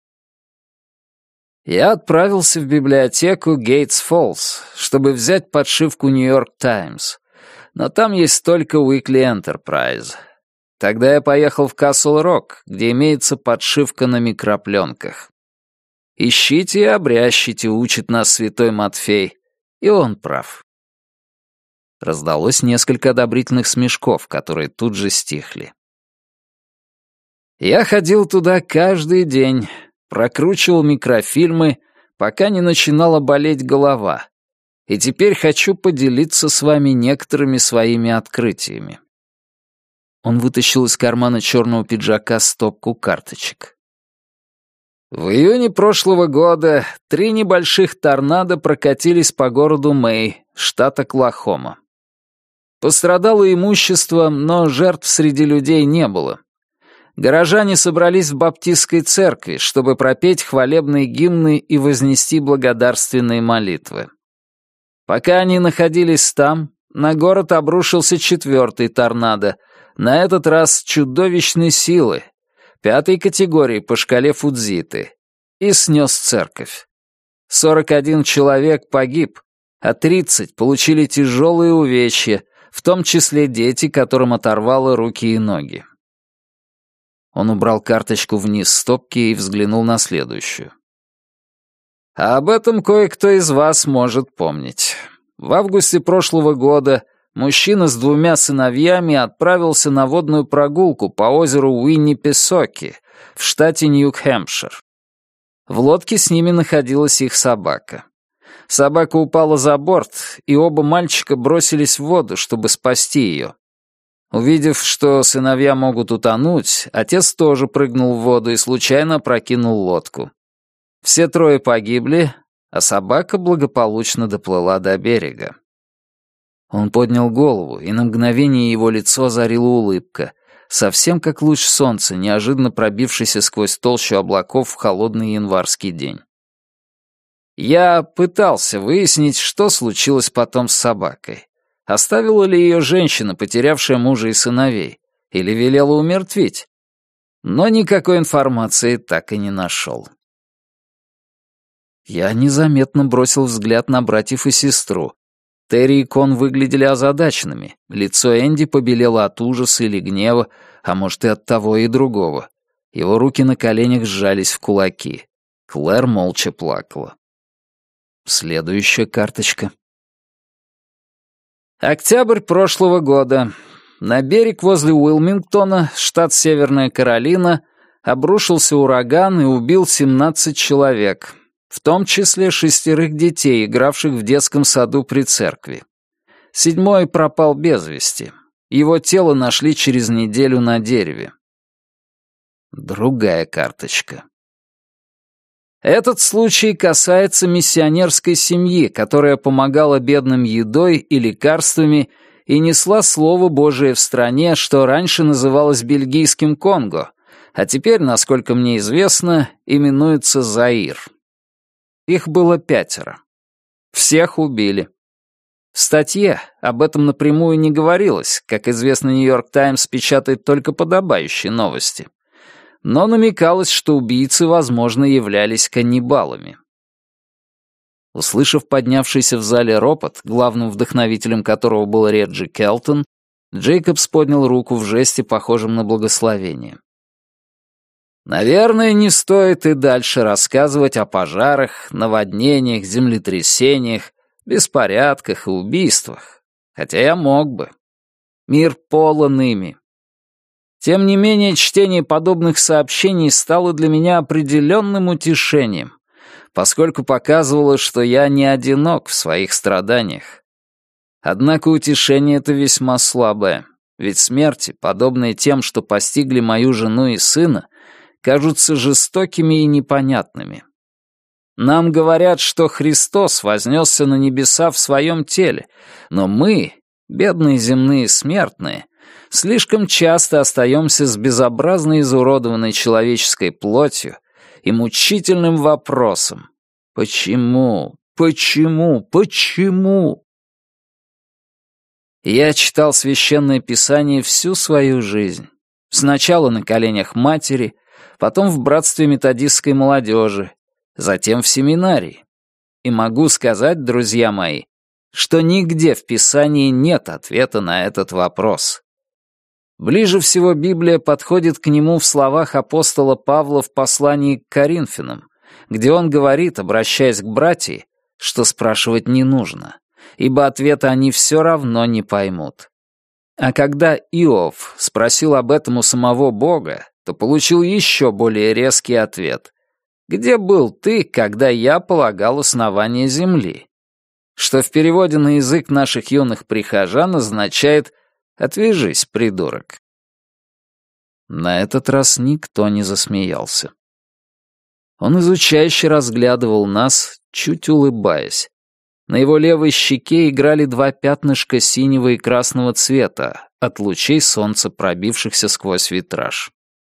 «Я отправился в библиотеку Гейтс-Фоллс, чтобы взять подшивку «Нью-Йорк Таймс», но там есть только Weekly Enterprise. Тогда я поехал в Касл-Рок, где имеется подшивка на микропленках. «Ищите и обрящите», — учит нас святой Матфей, и он прав. Раздалось несколько одобрительных смешков, которые тут же стихли. Я ходил туда каждый день, прокручивал микрофильмы, пока не начинала болеть голова, и теперь хочу поделиться с вами некоторыми своими открытиями. Он вытащил из кармана черного пиджака стопку карточек. В июне прошлого года три небольших торнадо прокатились по городу Мэй, штат Оклахома. Пострадало имущество, но жертв среди людей не было. Горожане собрались в баптистской церкви, чтобы пропеть хвалебные гимны и вознести благодарственные молитвы. Пока они находились там, на город обрушился четвертый торнадо, на этот раз чудовищной силы, пятой категории по шкале Фудзиты, и снес церковь. сорок один человек погиб, а тридцать получили тяжелые увечья, в том числе дети, которым оторвало руки и ноги. Он убрал карточку вниз стопки и взглянул на следующую. А об этом кое-кто из вас может помнить. В августе прошлого года мужчина с двумя сыновьями отправился на водную прогулку по озеру Уиннипесоки в штате Нью-Хэмпшир. В лодке с ними находилась их собака. Собака упала за борт, и оба мальчика бросились в воду, чтобы спасти ее. Увидев, что сыновья могут утонуть, отец тоже прыгнул в воду и случайно опрокинул лодку. Все трое погибли, а собака благополучно доплыла до берега. Он поднял голову, и на мгновение его лицо озарила улыбка, совсем как луч солнца, неожиданно пробившийся сквозь толщу облаков в холодный январский день. Я пытался выяснить, что случилось потом с собакой. Оставила ли ее женщина, потерявшая мужа и сыновей, или велела умертвить? Но никакой информации так и не нашел. Я незаметно бросил взгляд на братьев и сестру. Терри и Кон выглядели озадаченными, лицо Энди побелело от ужаса или гнева, А может, и от того и другого. Его руки на коленях сжались в кулаки. Клэр молча плакала. Следующая карточка. Октябрь прошлого года. На берег возле Уилмингтона, штат Северная Каролина, обрушился ураган и убил семнадцать человек, в том числе шестерых детей, игравших в детском саду при церкви. Седьмой пропал без вести. Его тело нашли через неделю на дереве. Другая карточка. Этот случай касается миссионерской семьи, которая помогала бедным едой и лекарствами и несла Слово Божие в стране, что раньше называлось Бельгийским Конго, а теперь, насколько мне известно, именуется Заир. Их было пятеро. Всех убили. В статье об этом напрямую не говорилось, как известно, «Нью-Йорк Таймс» печатает только подобающие новости. Но намекалось, что убийцы, возможно, являлись каннибалами. Услышав поднявшийся в зале ропот, главным вдохновителем которого был Реджи Келтон, Джейкобс поднял руку в жесте, похожем на благословение. Наверное, не стоит и дальше рассказывать о пожарах, наводнениях, землетрясениях, беспорядках и убийствах, хотя я мог бы. Мир полон ими. Тем не менее, чтение подобных сообщений стало для меня определенным утешением, поскольку показывало, что я не одинок в своих страданиях. Однако утешение это весьма слабое, ведь смерти, подобные тем, что постигли мою жену и сына, кажутся жестокими и непонятными. Нам говорят, что Христос вознесся на небеса в своем теле, но мы, бедные земные смертные, слишком часто остаемся с безобразно изуродованной человеческой плотью и мучительным вопросом: почему, почему, почему? Я читал Священное Писание всю свою жизнь. Сначала на коленях матери, потом в братстве методистской молодежи, затем в семинарии. И могу сказать, друзья мои, что нигде в Писании нет ответа на этот вопрос. Ближе всего Библия подходит к нему в словах апостола Павла в послании к Коринфянам, где он говорит, обращаясь к братьям, что спрашивать не нужно, ибо ответа они все равно не поймут. А когда Иов спросил об этом у самого Бога, то получил еще более резкий ответ. «Где был ты, когда я полагал основание земли?» Что в переводе на язык наших юных прихожан означает «Отвяжись, придурок». На этот раз никто не засмеялся. Он изучающе разглядывал нас, чуть улыбаясь. На его левой щеке играли два пятнышка синего и красного цвета от лучей солнца, пробившихся сквозь витраж.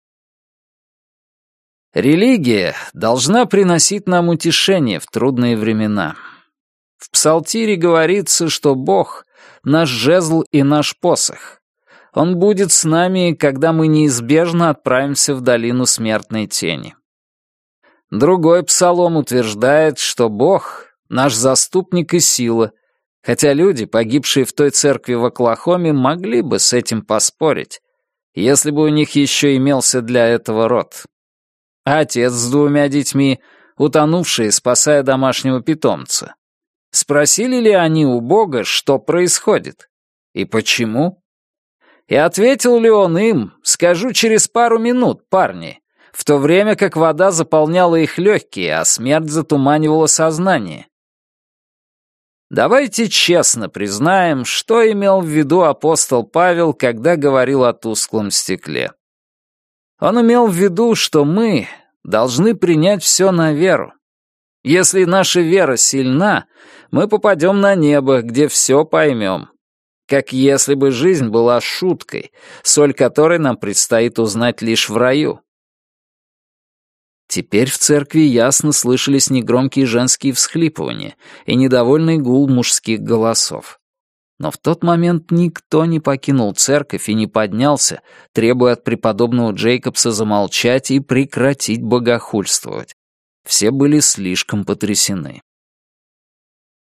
Религия должна приносить нам утешение в трудные времена. В Псалтире говорится, что Бог — наш жезл и наш посох. Он будет с нами, когда мы неизбежно отправимся в долину смертной тени. Другой псалом утверждает, что Бог — наш заступник и сила, хотя люди, погибшие в той церкви в Оклахоме, могли бы с этим поспорить, если бы у них еще имелся для этого род. А отец с двумя детьми, утонувшие, спасая домашнего питомца. Спросили ли они у Бога, что происходит? И почему? И ответил ли он им: «Скажу через пару минут, парни», в то время как вода заполняла их легкие, а смерть затуманивала сознание? Давайте честно признаем, что имел в виду апостол Павел, когда говорил о тусклом стекле. Он имел в виду, что мы должны принять все на веру. Если наша вера сильна, мы попадем на небо, где все поймем. Как если бы жизнь была шуткой, соль которой нам предстоит узнать лишь в раю. Теперь в церкви ясно слышались негромкие женские всхлипывания и недовольный гул мужских голосов. Но в тот момент никто не покинул церковь и не поднялся, требуя от преподобного Джейкобса замолчать и прекратить богохульствовать. Все были слишком потрясены.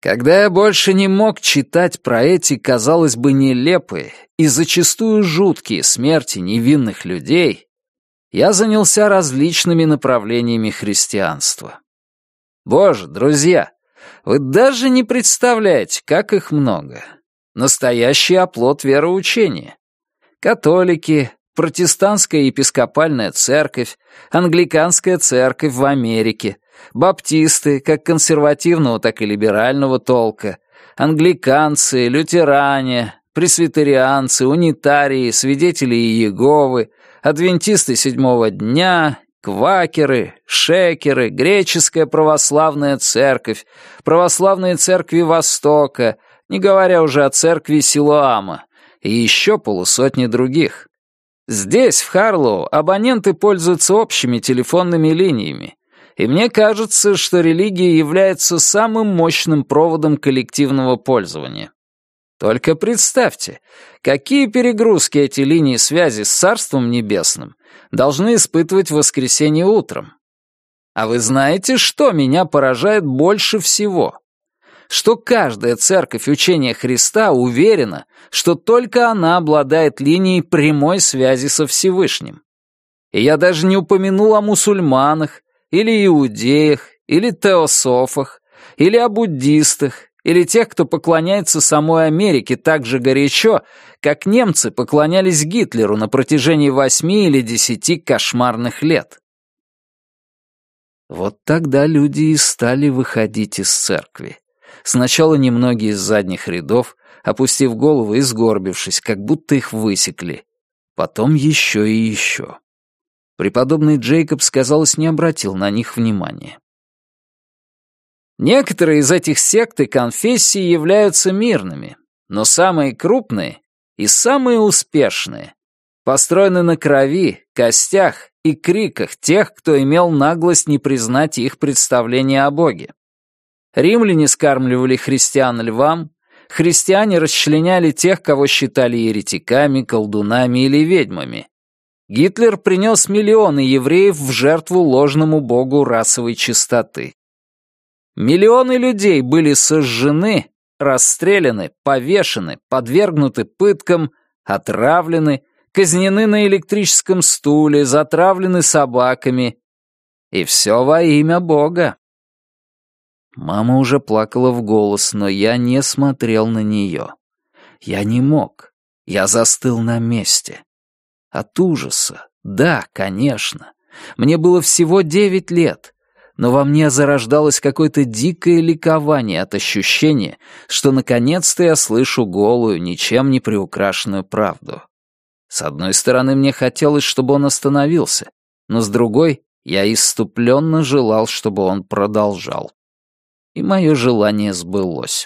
Когда я больше не мог читать про эти, казалось бы, нелепые и зачастую жуткие смерти невинных людей, я занялся различными направлениями христианства. Боже, друзья, вы даже не представляете, как их много. Настоящий оплот вероучения. Католики, протестантская епископальная церковь, англиканская церковь в Америке, баптисты, как консервативного, так и либерального толка, англиканцы, лютеране, пресвитерианцы, унитарии, свидетели Иеговы, адвентисты седьмого дня, квакеры, шекеры, греческая православная церковь, православные церкви Востока, не говоря уже о церкви Силоама, и еще полусотни других. Здесь, в Харлоу, абоненты пользуются общими телефонными линиями, и мне кажется, что религия является самым мощным проводом коллективного пользования. Только представьте, какие перегрузки эти линии связи с Царством Небесным должны испытывать в воскресенье утром. А вы знаете, что меня поражает больше всего? Что каждая церковь учения Христа уверена, что только она обладает линией прямой связи со Всевышним. И я даже не упомянул о мусульманах, или иудеях, или теософах, или о буддистах, или тех, кто поклоняется самой Америке так же горячо, как немцы поклонялись Гитлеру на протяжении восьми или десяти кошмарных лет. Вот тогда люди и стали выходить из церкви. Сначала немногие из задних рядов, опустив головы и сгорбившись, как будто их высекли. Потом еще и еще. Преподобный Джейкобс, казалось, не обратил на них внимания. Некоторые из этих сект и конфессий являются мирными, но самые крупные и самые успешные построены на крови, костях и криках тех, кто имел наглость не признать их представления о Боге. Римляне скармливали христиан львам, христиане расчленяли тех, кого считали еретиками, колдунами или ведьмами. Гитлер принес миллионы евреев в жертву ложному богу расовой чистоты. Миллионы людей были сожжены, расстреляны, повешены, подвергнуты пыткам, отравлены, казнены на электрическом стуле, затравлены собаками. И все во имя Бога. Мама уже плакала в голос, но я не смотрел на нее. Я не мог. Я застыл на месте. От ужаса. Да, конечно. Мне было всего девять лет, но во мне зарождалось какое-то дикое ликование от ощущения, что наконец-то я слышу голую, ничем не приукрашенную правду. С одной стороны, мне хотелось, чтобы он остановился, но с другой, я исступленно желал, чтобы он продолжал. И мое желание сбылось.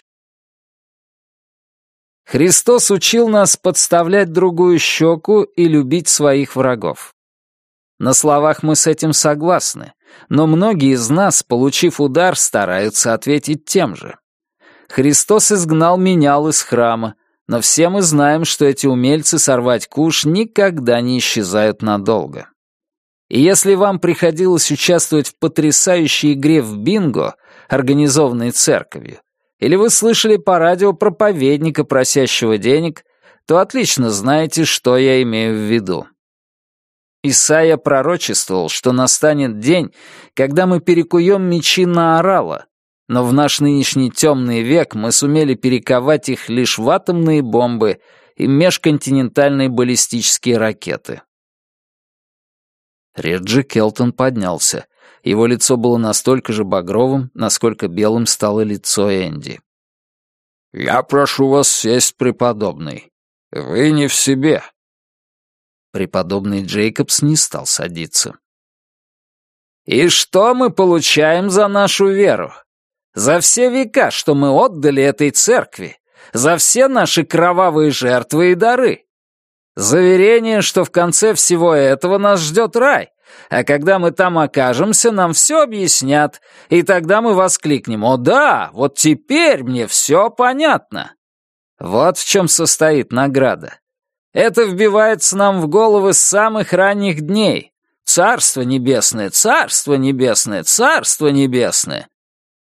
Христос учил нас подставлять другую щеку и любить своих врагов. На словах мы с этим согласны, но многие из нас, получив удар, стараются ответить тем же. Христос изгнал менял из храма, но все мы знаем, что эти умельцы сорвать куш никогда не исчезают надолго. И если вам приходилось участвовать в потрясающей игре в бинго, организованной церковью, или вы слышали по радио проповедника, просящего денег, то отлично знаете, что я имею в виду. Исайя пророчествовал, что настанет день, когда мы перекуем мечи на орала, но в наш нынешний темный век мы сумели перековать их лишь в атомные бомбы и межконтинентальные баллистические ракеты. Реджи Келтон поднялся. Его лицо было настолько же багровым, насколько белым стало лицо Энди. «Я прошу вас сесть, преподобный. Вы не в себе». Преподобный Джейкобс не стал садиться. «И что мы получаем за нашу веру? За все века, что мы отдали этой церкви, за все наши кровавые жертвы и дары. Заверение, что в конце всего этого нас ждет рай, а когда мы там окажемся, нам все объяснят, и тогда мы воскликнем: «О да, вот теперь мне все понятно». Вот в чем состоит награда. Это вбивается нам в головы с самых ранних дней. Царство небесное, царство небесное, царство небесное.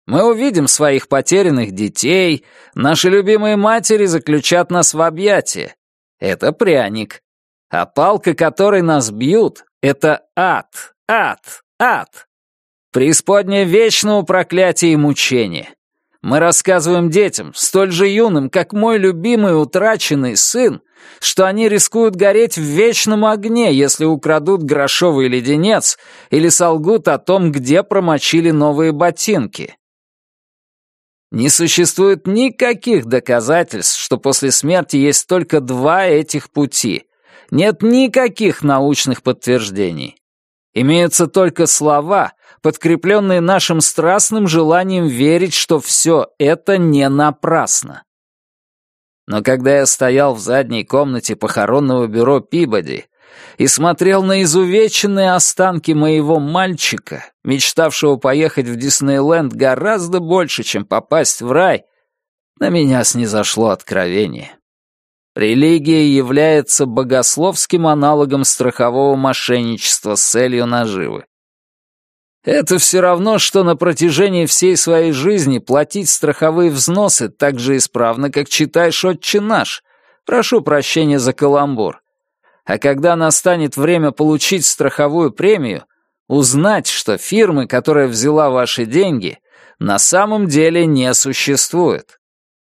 Мы увидим своих потерянных детей, наши любимые матери заключат нас в объятия. Это пряник. А палка, которой нас бьют, — это ад, ад, ад. Преисподняя вечного проклятия и мучения. Мы рассказываем детям, столь же юным, как мой любимый утраченный сын, что они рискуют гореть в вечном огне, если украдут грошовый леденец или солгут о том, где промочили новые ботинки. Не существует никаких доказательств, что после смерти есть только два этих пути. Нет никаких научных подтверждений. Имеются только слова, подкрепленные нашим страстным желанием верить, что все это не напрасно. Но когда я стоял в задней комнате похоронного бюро Пибоди и смотрел на изувеченные останки моего мальчика, мечтавшего поехать в Диснейленд гораздо больше, чем попасть в рай, на меня снизошло откровение. Религия является богословским аналогом страхового мошенничества с целью наживы. Это все равно, что на протяжении всей своей жизни платить страховые взносы так же исправно, как читаешь «Отче наш». Прошу прощения за каламбур. А когда настанет время получить страховую премию, узнать, что фирмы, которая взяла ваши деньги, на самом деле не существует.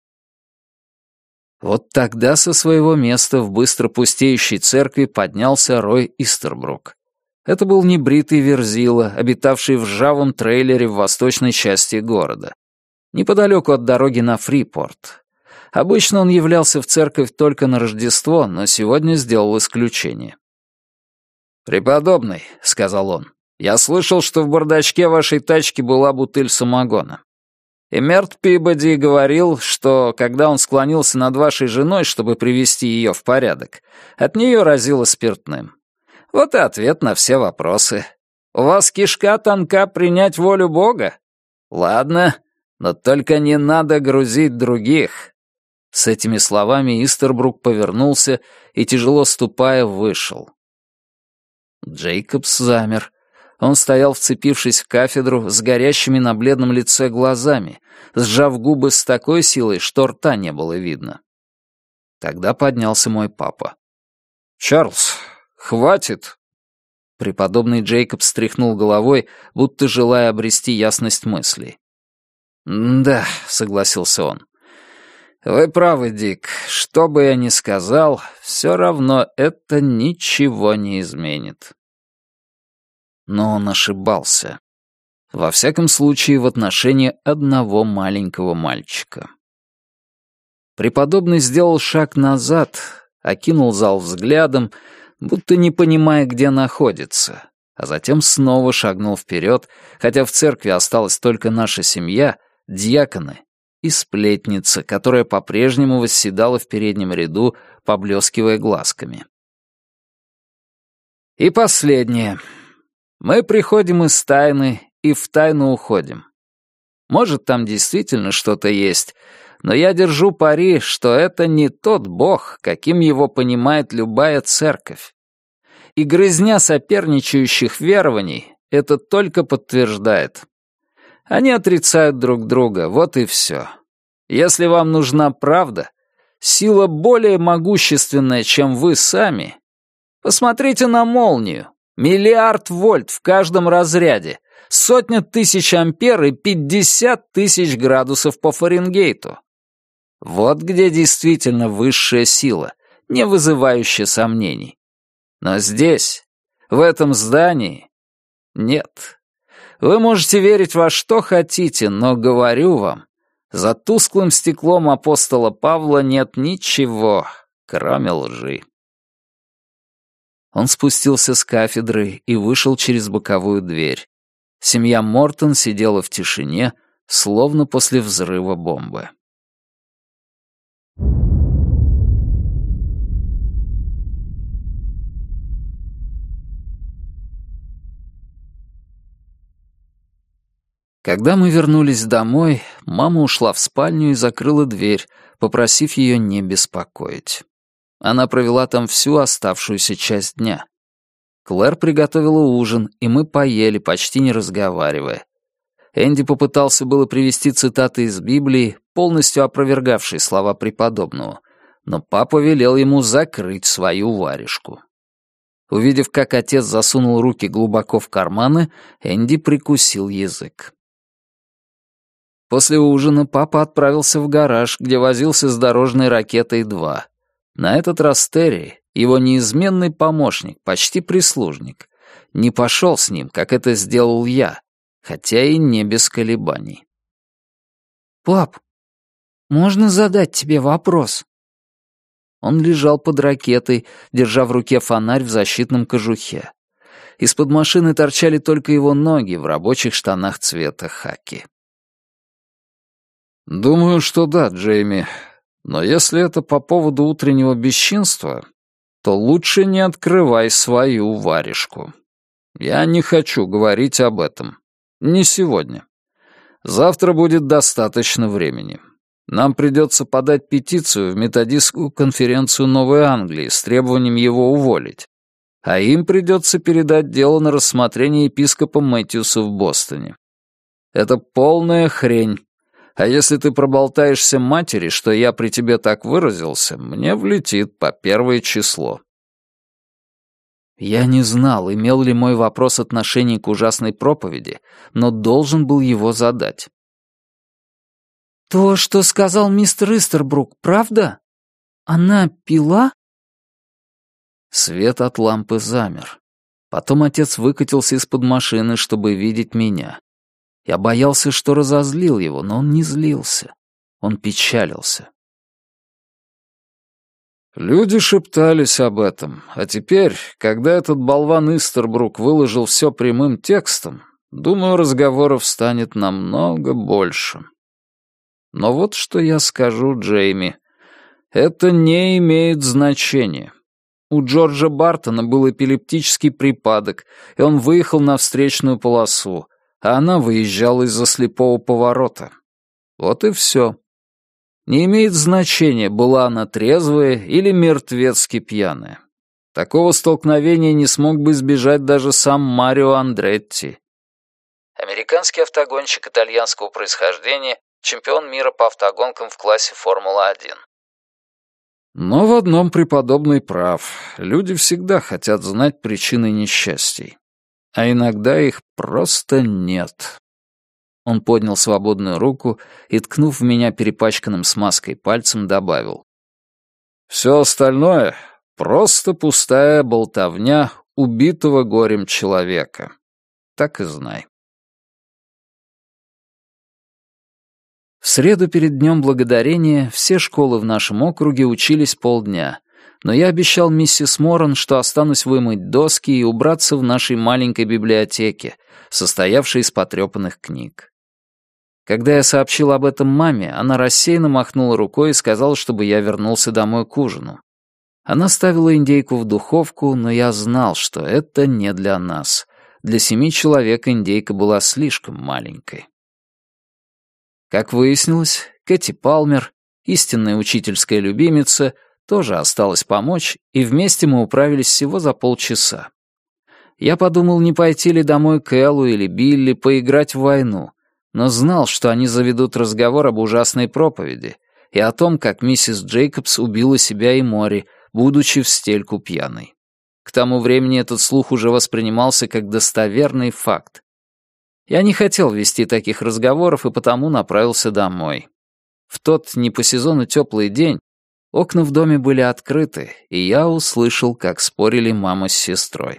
Вот тогда со своего места в быстро пустеющей церкви поднялся Рой Истербрук. Это был небритый верзила, обитавший в ржавом трейлере в восточной части города, неподалеку от дороги на Фрипорт. Обычно он являлся в церковь только на Рождество, но сегодня сделал исключение. «Преподобный», — сказал он, — «я слышал, что в бардачке вашей тачки была бутыль самогона. И Мерт Пибоди говорил, что, когда он склонился над вашей женой, чтобы привести ее в порядок, от нее разило спиртным. Вот и ответ на все вопросы. У вас кишка тонка принять волю Бога? Ладно, но только не надо грузить других». С этими словами Истербрук повернулся и, тяжело ступая, вышел. Джейкобс замер. Он стоял, вцепившись в кафедру, с горящими на бледном лице глазами, сжав губы с такой силой, что рта не было видно. Тогда поднялся мой папа. «Чарльз, хватит!» Преподобный Джейкоб стряхнул головой, будто желая обрести ясность мыслей. «Да», — согласился он. «Вы правы, Дик. Что бы я ни сказал, все равно это ничего не изменит». Но он ошибался. Во всяком случае, в отношении одного маленького мальчика. Преподобный сделал шаг назад, окинул зал взглядом, будто не понимая, где находится, а затем снова шагнул вперед, хотя в церкви осталась только наша семья, диаконы и сплетница, которая по-прежнему восседала в переднем ряду, поблескивая глазками. И последнее. Мы приходим из тайны и в тайну уходим. Может, там действительно что-то есть, но я держу пари, что это не тот Бог, каким его понимает любая церковь. И грызня соперничающих верований это только подтверждает. Они отрицают друг друга, вот и все. Если вам нужна правда, сила более могущественная, чем вы сами, посмотрите на молнию. Миллиард вольт в каждом разряде, сотня тысяч ампер и пятьдесят тысяч градусов по Фаренгейту. Вот где действительно высшая сила, не вызывающая сомнений. Но здесь, в этом здании, нет. Вы можете верить во что хотите, но говорю вам, за тусклым стеклом апостола Павла нет ничего, кроме лжи. Он спустился с кафедры и вышел через боковую дверь. Семья Мортон сидела в тишине, словно после взрыва бомбы. Когда мы вернулись домой, мама ушла в спальню и закрыла дверь, попросив ее не беспокоить. Она провела там всю оставшуюся часть дня. Клэр приготовила ужин, и мы поели, почти не разговаривая. Энди попытался было привести цитаты из Библии, полностью опровергавшие слова преподобного, но папа велел ему закрыть свою варежку. Увидев, как отец засунул руки глубоко в карманы, Энди прикусил язык. После ужина папа отправился в гараж, где возился с дорожной ракетой два. На этот раз Терри, его неизменный помощник, почти прислужник, не пошел с ним, как это сделал я, хотя и не без колебаний. «Пап, можно задать тебе вопрос?» Он лежал под ракетой, держа в руке фонарь в защитном кожухе. Из-под машины торчали только его ноги в рабочих штанах цвета хаки. «Думаю, что да, Джейми. Но если это по поводу утреннего бесчинства, то лучше не открывай свою варежку. Я не хочу говорить об этом. Не сегодня. Завтра будет достаточно времени. Нам придется подать петицию в методистскую конференцию Новой Англии с требованием его уволить, а им придется передать дело на рассмотрение епископа Мэтьюса в Бостоне. Это полная хрень. А если ты проболтаешься матери, что я при тебе так выразился, мне влетит по первое число». Я не знал, имел ли мой вопрос отношение к ужасной проповеди, но должен был его задать. «То, что сказал мистер Истербрук, правда? Она пила?» Свет от лампы замер. Потом отец выкатился из-под машины, чтобы видеть меня. Я боялся, что разозлил его, но он не злился. Он печалился. Люди шептались об этом, а теперь, когда этот болван Истербрук выложил все прямым текстом, думаю, разговоров станет намного больше. Но вот что я скажу, Джейми. Это не имеет значения. У Джорджа Бартона был эпилептический припадок, и он выехал на встречную полосу, а она выезжала из-за слепого поворота. Вот и все. Не имеет значения, была она трезвая или мертвецки пьяная. Такого столкновения не смог бы избежать даже сам Марио Андретти. Американский автогонщик итальянского происхождения, чемпион мира по автогонкам в классе Формула один. Но в одном преподобный прав. Люди всегда хотят знать причины несчастий. А иногда их просто нет. Он поднял свободную руку и, ткнув в меня перепачканным смазкой пальцем, добавил. «Все остальное — просто пустая болтовня убитого горем человека. Так и знай». В среду перед Днем Благодарения все школы в нашем округе учились полдня, но я обещал миссис Моран, что останусь вымыть доски и убраться в нашей маленькой библиотеке, состоявшей из потрепанных книг. Когда я сообщил об этом маме, она рассеянно махнула рукой и сказала, чтобы я вернулся домой к ужину. Она ставила индейку в духовку, но я знал, что это не для нас. Для семи человек индейка была слишком маленькой. Как выяснилось, Кэти Палмер, истинная учительская любимица, тоже осталась помочь, и вместе мы управились всего за полчаса. Я подумал, не пойти ли домой к Эллу или Билли поиграть в войну, но знал, что они заведут разговор об ужасной проповеди и о том, как миссис Джейкобс убила себя и Мори, будучи в стельку пьяной. К тому времени этот слух уже воспринимался как достоверный факт. Я не хотел вести таких разговоров и потому направился домой. В тот не по сезону теплый день окна в доме были открыты, и я услышал, как спорили мама с сестрой.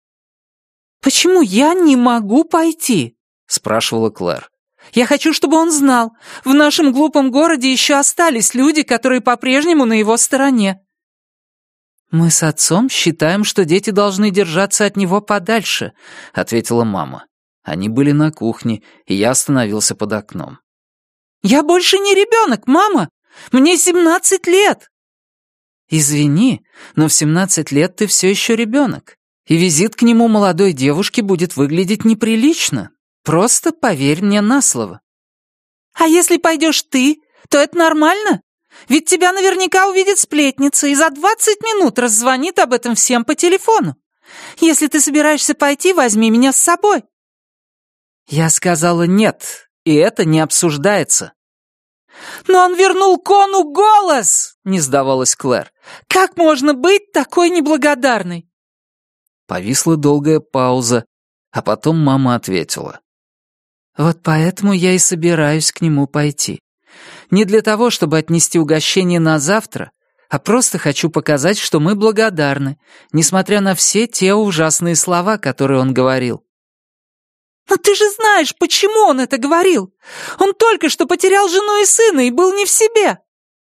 «Почему я не могу пойти?» — спрашивала Клэр. «Я хочу, чтобы он знал. В нашем глупом городе еще остались люди, которые по-прежнему на его стороне». «Мы с отцом считаем, что дети должны держаться от него подальше», — ответила мама. Они были на кухне, и я остановился под окном. «Я больше не ребенок, мама! Мне семнадцать лет!» «Извини, но в семнадцать лет ты все еще ребенок, и визит к нему молодой девушки будет выглядеть неприлично. Просто поверь мне на слово». «А если пойдешь ты, то это нормально? Ведь тебя наверняка увидит сплетница и за двадцать минут раззвонит об этом всем по телефону. Если ты собираешься пойти, возьми меня с собой». «Я сказала нет, и это не обсуждается». «Но он вернул Кону голос!» — не сдавалась Клэр. «Как можно быть такой неблагодарной?» Повисла долгая пауза, а потом мама ответила. «Вот поэтому я и собираюсь к нему пойти. Не для того, чтобы отнести угощение на завтра, а просто хочу показать, что мы благодарны, несмотря на все те ужасные слова, которые он говорил». «Но ты же знаешь, почему он это говорил! Он только что потерял жену и сына и был не в себе!»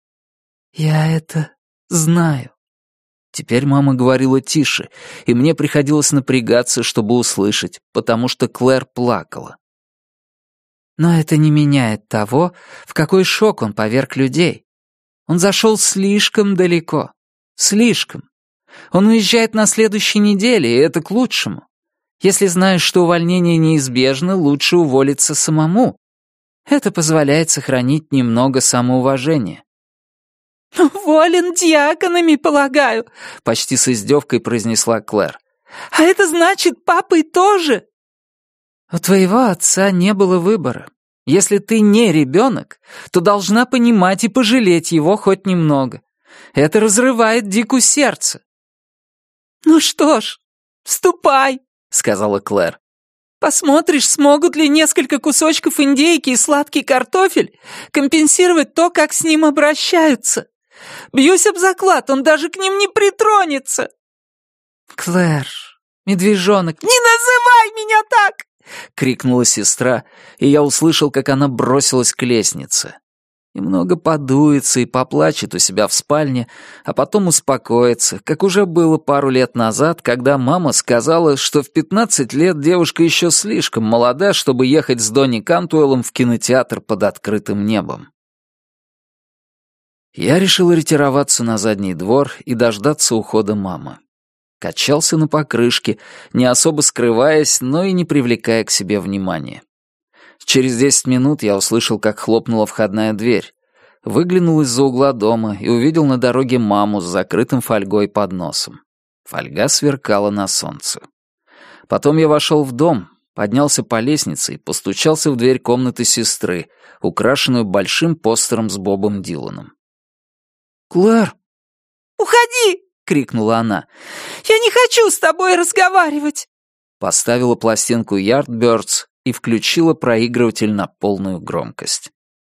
«Я это знаю». Теперь мама говорила тише, и мне приходилось напрягаться, чтобы услышать, потому что Клэр плакала. «Но это не меняет того, в какой шок он поверг людей. Он зашел слишком далеко. Слишком. Он уезжает на следующей неделе, и это к лучшему. Если знаешь, что увольнение неизбежно, лучше уволиться самому. Это позволяет сохранить немного самоуважения». «Уволен дьяконами, полагаю», — почти с издевкой произнесла Клэр. «А это значит, папой тоже?» «У твоего отца не было выбора. Если ты не ребенок, то должна понимать и пожалеть его хоть немного. Это разрывает Дику сердце». «Ну что ж, ступай», — сказала Клэр. «Посмотришь, смогут ли несколько кусочков индейки и сладкий картофель компенсировать то, как с ним обращаются. Бьюсь об заклад, он даже к ним не притронется». «Клэр, медвежонок...» «Не называй меня так!» — крикнула сестра, и я услышал, как она бросилась к лестнице. Немного подуется и поплачет у себя в спальне, а потом успокоится, как уже было пару лет назад, когда мама сказала, что в пятнадцать лет девушка еще слишком молода, чтобы ехать с Донни Кантуэллом в кинотеатр под открытым небом. Я решил ретироваться на задний двор и дождаться ухода мамы. Качался на покрышке, не особо скрываясь, но и не привлекая к себе внимания. Через десять минут я услышал, как хлопнула входная дверь. Выглянул из-за угла дома и увидел на дороге маму с закрытым фольгой под носом. Фольга сверкала на солнце. Потом я вошел в дом, поднялся по лестнице и постучался в дверь комнаты сестры, украшенную большим постером с Бобом Диланом. «Клэр!» «Уходи!» — крикнула она. «Я не хочу с тобой разговаривать!» Поставила пластинку Yardbirds и включила проигрыватель на полную громкость.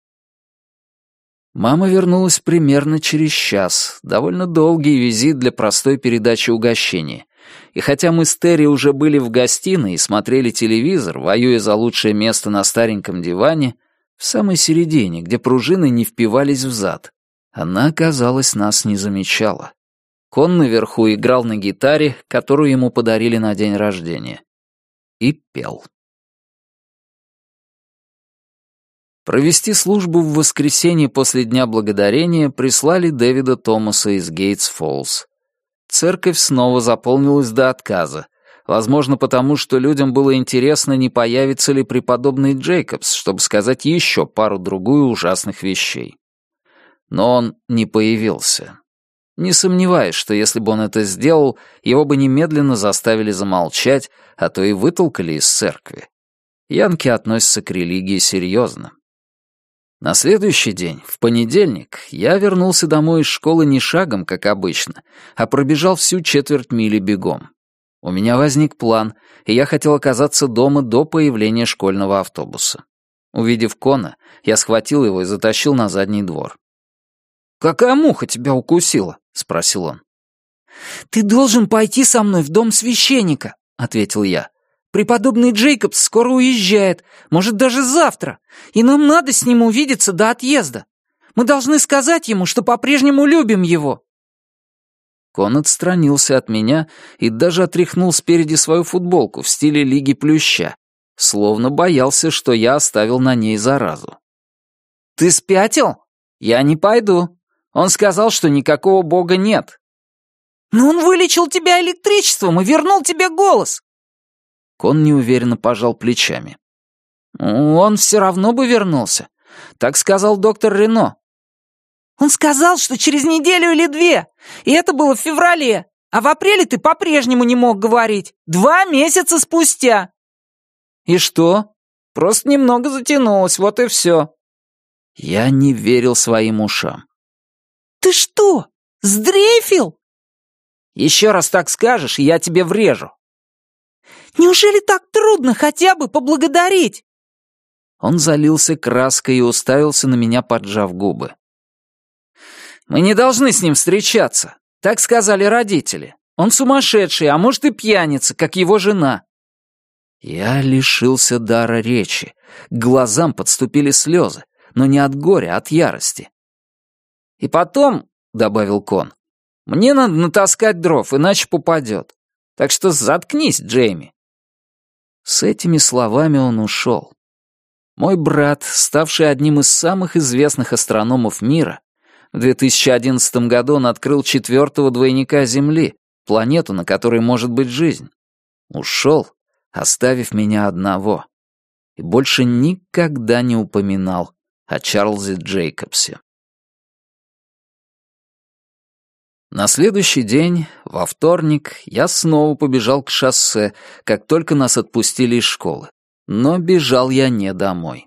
Мама вернулась примерно через час, довольно долгий визит для простой передачи угощения. И хотя мы с Терри уже были в гостиной и смотрели телевизор, воюя за лучшее место на стареньком диване, в самой середине, где пружины не впивались в зад, она, казалось, нас не замечала. Кон наверху играл на гитаре, которую ему подарили на день рождения. И пел. Провести службу в воскресенье после Дня Благодарения прислали Дэвида Томаса из Гейтс-Фоллс. Церковь снова заполнилась до отказа, возможно, потому что людям было интересно, не появится ли преподобный Джейкобс, чтобы сказать еще пару-другую ужасных вещей. Но он не появился. Не сомневаюсь, что если бы он это сделал, его бы немедленно заставили замолчать, а то и вытолкали из церкви. Янки относятся к религии серьезно. На следующий день, в понедельник, я вернулся домой из школы не шагом, как обычно, а пробежал всю четверть мили бегом. У меня возник план, и я хотел оказаться дома до появления школьного автобуса. Увидев Кона, я схватил его и затащил на задний двор. «Какая муха тебя укусила?» — спросил он. «Ты должен пойти со мной в дом священника», — ответил я. «Преподобный Джейкобс скоро уезжает, может, даже завтра, и нам надо с ним увидеться до отъезда. Мы должны сказать ему, что по-прежнему любим его». Кон отстранился от меня и даже отряхнул спереди свою футболку в стиле Лиги Плюща, словно боялся, что я оставил на ней заразу. «Ты спятил? Я не пойду. Он сказал, что никакого бога нет». «Но он вылечил тебя электричеством и вернул тебе голос». Кон неуверенно пожал плечами. «Он все равно бы вернулся. Так сказал доктор Рено». «Он сказал, что через неделю или две, и это было в феврале, а в апреле ты по-прежнему не мог говорить. Два месяца спустя». «И что? Просто немного затянулось, вот и все». Я не верил своим ушам. «Ты что, сдрейфил?» «Еще раз так скажешь, и я тебе врежу». «Неужели так трудно хотя бы поблагодарить?» Он залился краской и уставился на меня, поджав губы. «Мы не должны с ним встречаться. Так сказали родители. Он сумасшедший, а может и пьяница, как его жена». Я лишился дара речи. К глазам подступили слезы, но не от горя, а от ярости. «И потом», — добавил Кон, — «мне надо натаскать дров, иначе попадет. Так что заткнись, Джейми». С этими словами он ушел. Мой брат, ставший одним из самых известных астрономов мира, в две тысячи одиннадцатом году он открыл четвертого двойника Земли, планету, на которой может быть жизнь. Ушел, оставив меня одного. И больше никогда не упоминал о Чарльзе Джейкобсе. На следующий день, во вторник, я снова побежал к шоссе, как только нас отпустили из школы. Но бежал я не домой.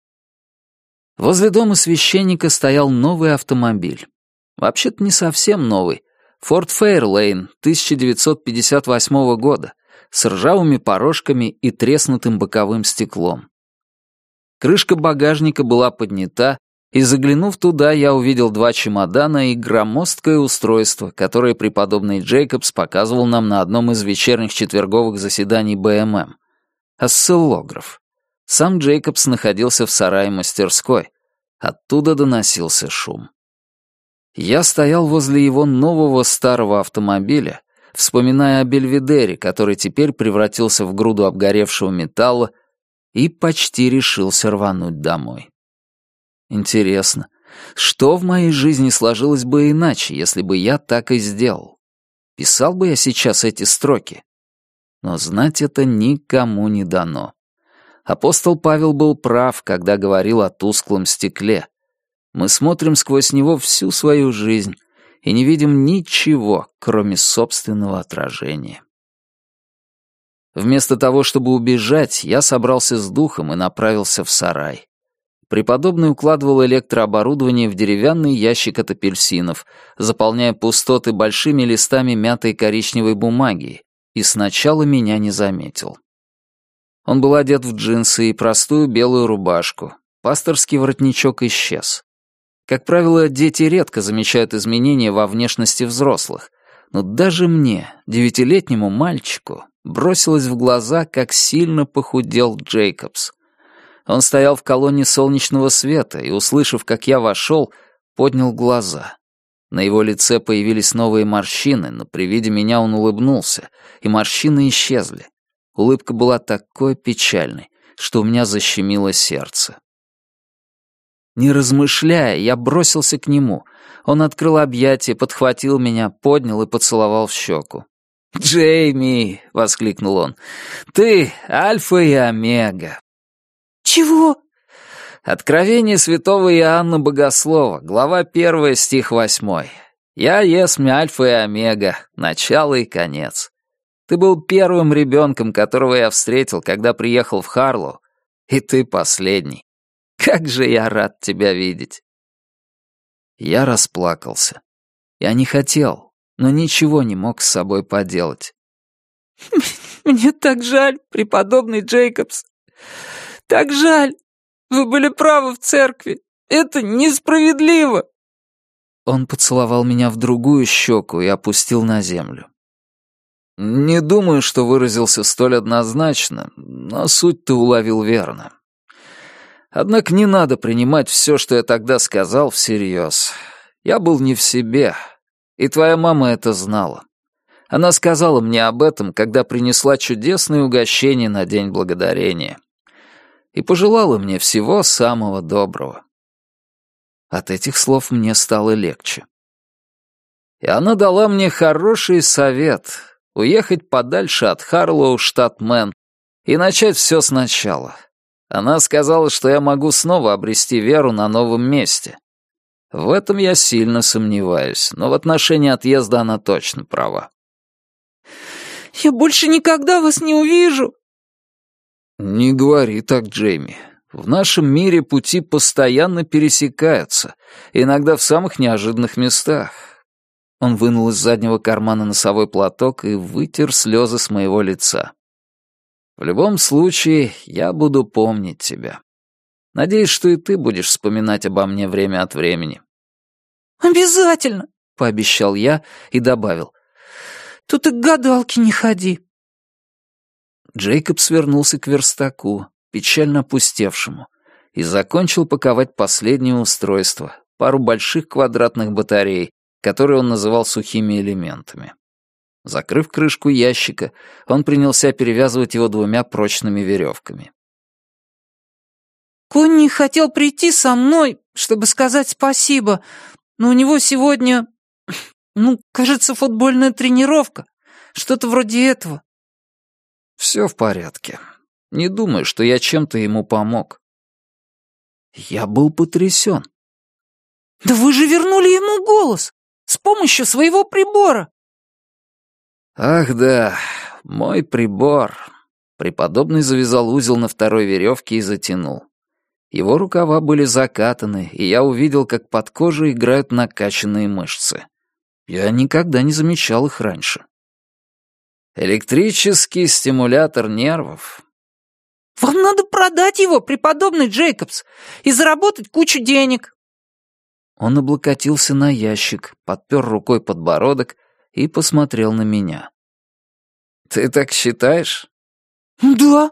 Возле дома священника стоял новый автомобиль. Вообще-то не совсем новый. Форд Фейрлейн тысяча девятьсот пятьдесят восьмого года с ржавыми порожками и треснутым боковым стеклом. Крышка багажника была поднята, и, заглянув туда, я увидел два чемодана и громоздкое устройство, которое преподобный Джейкобс показывал нам на одном из вечерних четверговых заседаний Бэ Эм Эм. Осциллограф. Сам Джейкобс находился в сарае-мастерской. Оттуда доносился шум. Я стоял возле его нового старого автомобиля, вспоминая о Бельведере, который теперь превратился в груду обгоревшего металла, и почти решился рвануть домой. Интересно, что в моей жизни сложилось бы иначе, если бы я так и сделал? Писал бы я сейчас эти строки? Но знать это никому не дано. Апостол Павел был прав, когда говорил о тусклом стекле. Мы смотрим сквозь него всю свою жизнь и не видим ничего, кроме собственного отражения. Вместо того, чтобы убежать, я собрался с духом и направился в сарай. Преподобный укладывал электрооборудование в деревянный ящик от апельсинов, заполняя пустоты большими листами мятой коричневой бумаги, и сначала меня не заметил. Он был одет в джинсы и простую белую рубашку. Пасторский воротничок исчез. Как правило, дети редко замечают изменения во внешности взрослых, но даже мне, девятилетнему мальчику, бросилось в глаза, как сильно похудел Джейкобс. Он стоял в колонне солнечного света и, услышав, как я вошел, поднял глаза. На его лице появились новые морщины, но при виде меня он улыбнулся, и морщины исчезли. Улыбка была такой печальной, что у меня защемило сердце. Не размышляя, я бросился к нему. Он открыл объятия, подхватил меня, поднял и поцеловал в щеку. «Джейми!» — воскликнул он. «Ты альфа и омега!» «Чего?» Откровение святого Иоанна Богослова, глава первая, стих восьмой. «Я есмь альфа и омега, начало и конец. Ты был первым ребенком, которого я встретил, когда приехал в Харлоу, и ты последний. Как же я рад тебя видеть!» Я расплакался. Я не хотел, но ничего не мог с собой поделать. «Мне так жаль, преподобный Джейкобс. Так жаль. Вы были правы в церкви. Это несправедливо!» Он поцеловал меня в другую щеку и опустил на землю. «Не думаю, что выразился столь однозначно, но суть ты уловил верно. Однако не надо принимать все, что я тогда сказал, всерьез. Я был не в себе, и твоя мама это знала. Она сказала мне об этом, когда принесла чудесное угощение на День Благодарения. И пожелала мне всего самого доброго». От этих слов мне стало легче. И она дала мне хороший совет — уехать подальше от Харлоу, штат Мэн, и начать все сначала. Она сказала, что я могу снова обрести веру на новом месте. В этом я сильно сомневаюсь, но в отношении отъезда она точно права. «Я больше никогда вас не увижу!» «Не говори так, Джейми. В нашем мире пути постоянно пересекаются, иногда в самых неожиданных местах». Он вынул из заднего кармана носовой платок и вытер слезы с моего лица. «В любом случае, я буду помнить тебя. Надеюсь, что и ты будешь вспоминать обо мне время от времени». «Обязательно», — пообещал я и добавил. «Тут и к гадалке не ходи». Джейкоб свернулся к верстаку, печально опустевшему, и закончил паковать последнее устройство, пару больших квадратных батарей, которые он называл сухими элементами. Закрыв крышку ящика, он принялся перевязывать его двумя прочными веревками. «Конни хотел прийти со мной, чтобы сказать спасибо, но у него сегодня, ну, кажется, футбольная тренировка, что-то вроде этого». «Все в порядке. Не думаю, что я чем-то ему помог». Я был потрясен. «Да вы же вернули ему голос с помощью своего прибора!» «Ах да, мой прибор». Преподобный завязал узел на второй веревке и затянул. Его рукава были закатаны, и я увидел, как под кожей играют накачанные мышцы. Я никогда не замечал их раньше. Электрический стимулятор нервов. «Вам надо продать его, преподобный Джейкобс, и заработать кучу денег». Он облокотился на ящик, подпер рукой подбородок и посмотрел на меня. «Ты так считаешь?» «Да».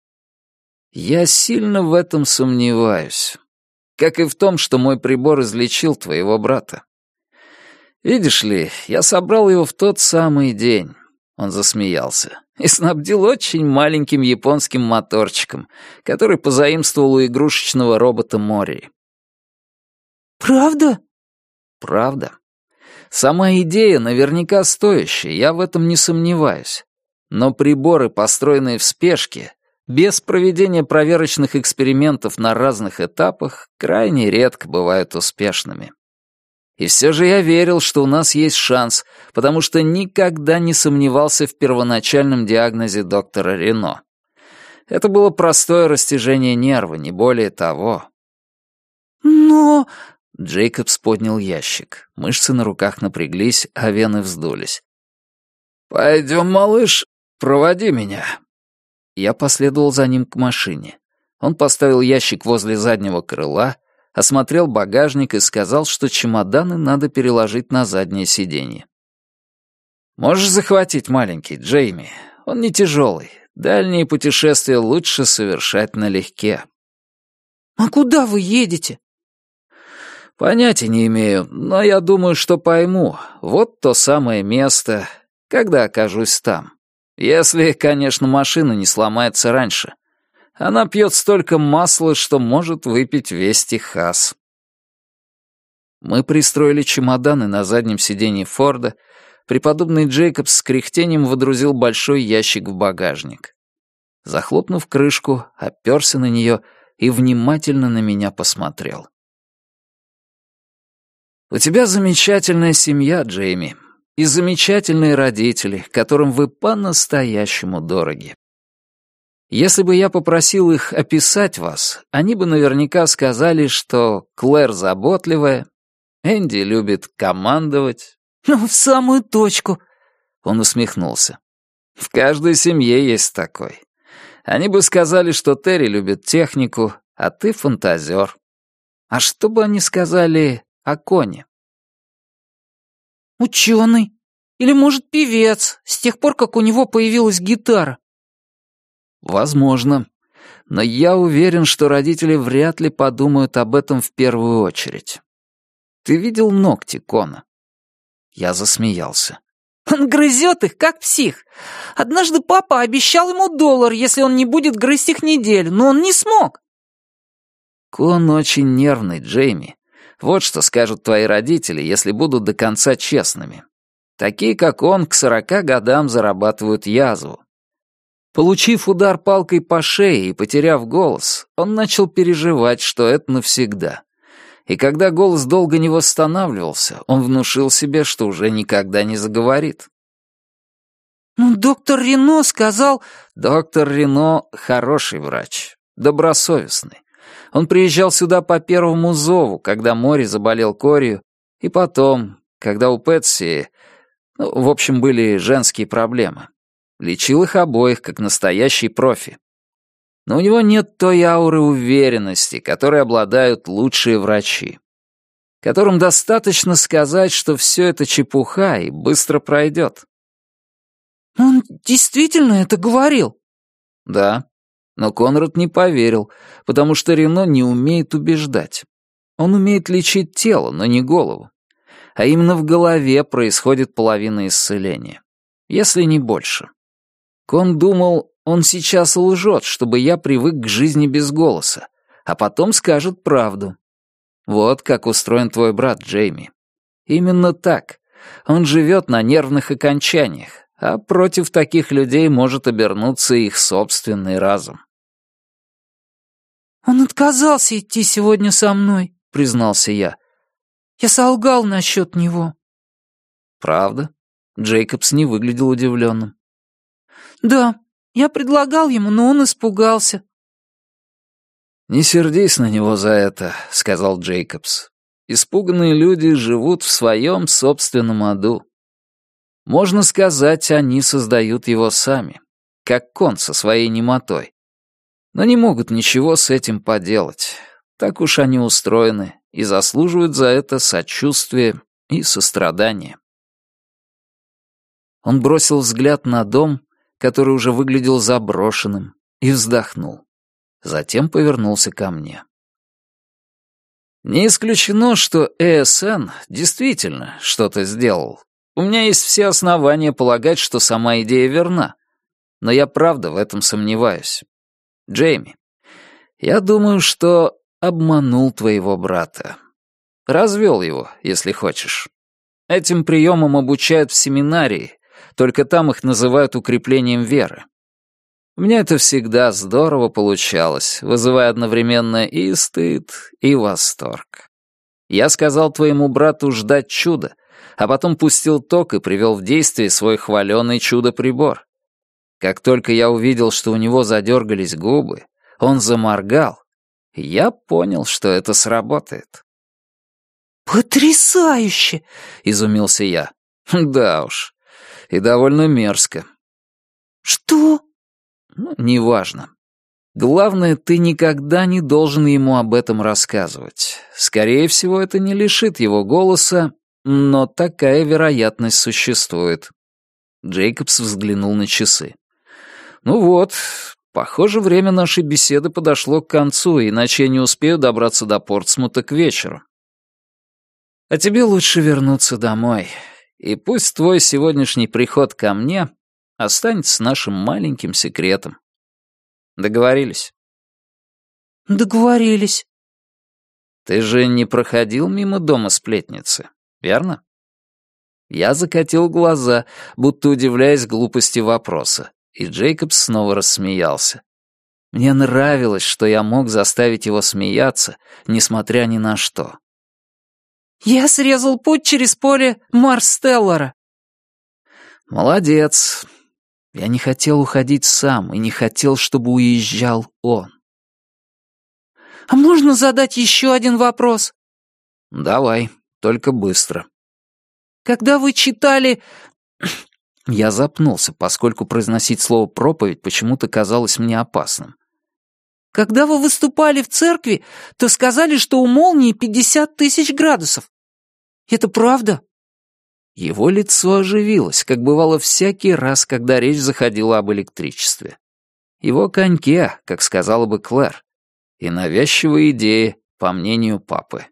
«Я сильно в этом сомневаюсь. Как и в том, что мой прибор излечил твоего брата. Видишь ли, я собрал его в тот самый день». Он засмеялся. «И снабдил очень маленьким японским моторчиком, который позаимствовал у игрушечного робота Мори». «Правда?» «Правда. Сама идея наверняка стоящая, я в этом не сомневаюсь. Но приборы, построенные в спешке, без проведения проверочных экспериментов на разных этапах, крайне редко бывают успешными. И все же я верил, что у нас есть шанс, потому что никогда не сомневался в первоначальном диагнозе доктора Рено. Это было простое растяжение нерва, не более того». «Но...» Джейкобс поднял ящик. Мышцы на руках напряглись, а вены вздулись. «Пойдем, малыш, проводи меня». Я последовал за ним к машине. Он поставил ящик возле заднего крыла, осмотрел багажник и сказал, что чемоданы надо переложить на заднее сиденье. «Можешь захватить маленький, Джейми? Он не тяжелый. Дальние путешествия лучше совершать налегке». «А куда вы едете?» «Понятия не имею, но я думаю, что пойму. Вот то самое место, когда окажусь там. Если, конечно, машина не сломается раньше. Она пьет столько масла, что может выпить весь Техас». Мы пристроили чемоданы на заднем сиденье Форда. Преподобный Джейкобс с кряхтением водрузил большой ящик в багажник. Захлопнув крышку, оперся на нее и внимательно на меня посмотрел. «У тебя замечательная семья, Джейми, и замечательные родители, которым вы по-настоящему дороги. Если бы я попросил их описать вас, они бы наверняка сказали, что Клэр заботливая, Энди любит командовать». «Ну, в самую точку», — он усмехнулся. «В каждой семье есть такой. Они бы сказали, что Терри любит технику, а ты фантазер. А что бы они сказали о Коне?» «Ученый. Или, может, певец, с тех пор, как у него появилась гитара». «Возможно. Но я уверен, что родители вряд ли подумают об этом в первую очередь. Ты видел ногти Кона?» Я засмеялся. «Он грызет их, как псих. Однажды папа обещал ему доллар, если он не будет грызть их неделю, но он не смог». «Кон очень нервный, Джейми. Вот что скажут твои родители, если будут до конца честными. Такие, как он, к сорока годам зарабатывают язву. Получив удар палкой по шее и потеряв голос, он начал переживать, что это навсегда. И когда голос долго не восстанавливался, он внушил себе, что уже никогда не заговорит». «Ну, доктор Рено сказал...» «Доктор Рено — хороший врач, добросовестный. Он приезжал сюда по первому зову, когда Мори заболел корью, и потом, когда у Пэтси... Ну, в общем, были женские проблемы. Лечил их обоих, как настоящий профи. Но у него нет той ауры уверенности, которой обладают лучшие врачи, которым достаточно сказать, что все это чепуха и быстро пройдет». «Он действительно это говорил?» «Да, но Конрад не поверил, потому что Рено не умеет убеждать. Он умеет лечить тело, но не голову. А именно в голове происходит половина исцеления, если не больше. Кон думал, он сейчас лжет, чтобы я привык к жизни без голоса, а потом скажет правду. Вот как устроен твой брат Джейми. Именно так. Он живет на нервных окончаниях, а против таких людей может обернуться их собственный разум». «Он отказался идти сегодня со мной», — признался я. «Я солгал насчет него». «Правда?» Джейкобс не выглядел удивленным. «Да, я предлагал ему, но он испугался». «Не сердись на него за это», — сказал Джейкобс. «Испуганные люди живут в своем собственном аду. Можно сказать, они создают его сами, как Кон со своей немотой. Но не могут ничего с этим поделать. Так уж они устроены и заслуживают за это сочувствие и сострадание». Он бросил взгляд на дом, который уже выглядел заброшенным, и вздохнул. Затем повернулся ко мне. «Не исключено, что э эс эн действительно что-то сделал. У меня есть все основания полагать, что сама идея верна. Но я правда в этом сомневаюсь. Джейми, я думаю, что обманул твоего брата. Развел его, если хочешь. Этим приемам обучают в семинарии, только там их называют укреплением веры. У меня это всегда здорово получалось, вызывая одновременно и стыд, и восторг. Я сказал твоему брату ждать чуда, а потом пустил ток и привел в действие свой хваленый чудо-прибор. Как только я увидел, что у него задергались губы, он заморгал, и я понял, что это сработает. «Потрясающе!» — изумился я. «Да уж, и довольно мерзко». «Что?» «Ну, неважно. Главное, ты никогда не должен ему об этом рассказывать. Скорее всего, это не лишит его голоса, но такая вероятность существует». Джейкобс взглянул на часы. «Ну вот, похоже, время нашей беседы подошло к концу, иначе я не успею добраться до Портсмута к вечеру. А тебе лучше вернуться домой, и пусть твой сегодняшний приход ко мне останется нашим маленьким секретом. Договорились?» «Договорились». «Ты же не проходил мимо дома сплетницы, верно?» Я закатил глаза, будто удивляясь глупости вопроса, и Джейкобс снова рассмеялся. Мне нравилось, что я мог заставить его смеяться, несмотря ни на что. «Я срезал путь через поле Марстеллара». «Молодец. Я не хотел уходить сам и не хотел, чтобы уезжал он». «А можно задать еще один вопрос?» «Давай, только быстро». «Когда вы читали...» Я запнулся, поскольку произносить слово «проповедь» почему-то казалось мне опасным. «Когда вы выступали в церкви, то сказали, что у молнии пятьдесят тысяч градусов. Это правда?» Его лицо оживилось, как бывало всякий раз, когда речь заходила об электричестве. Его коньке, как сказала бы Клэр, и навязчивые идеи, по мнению папы.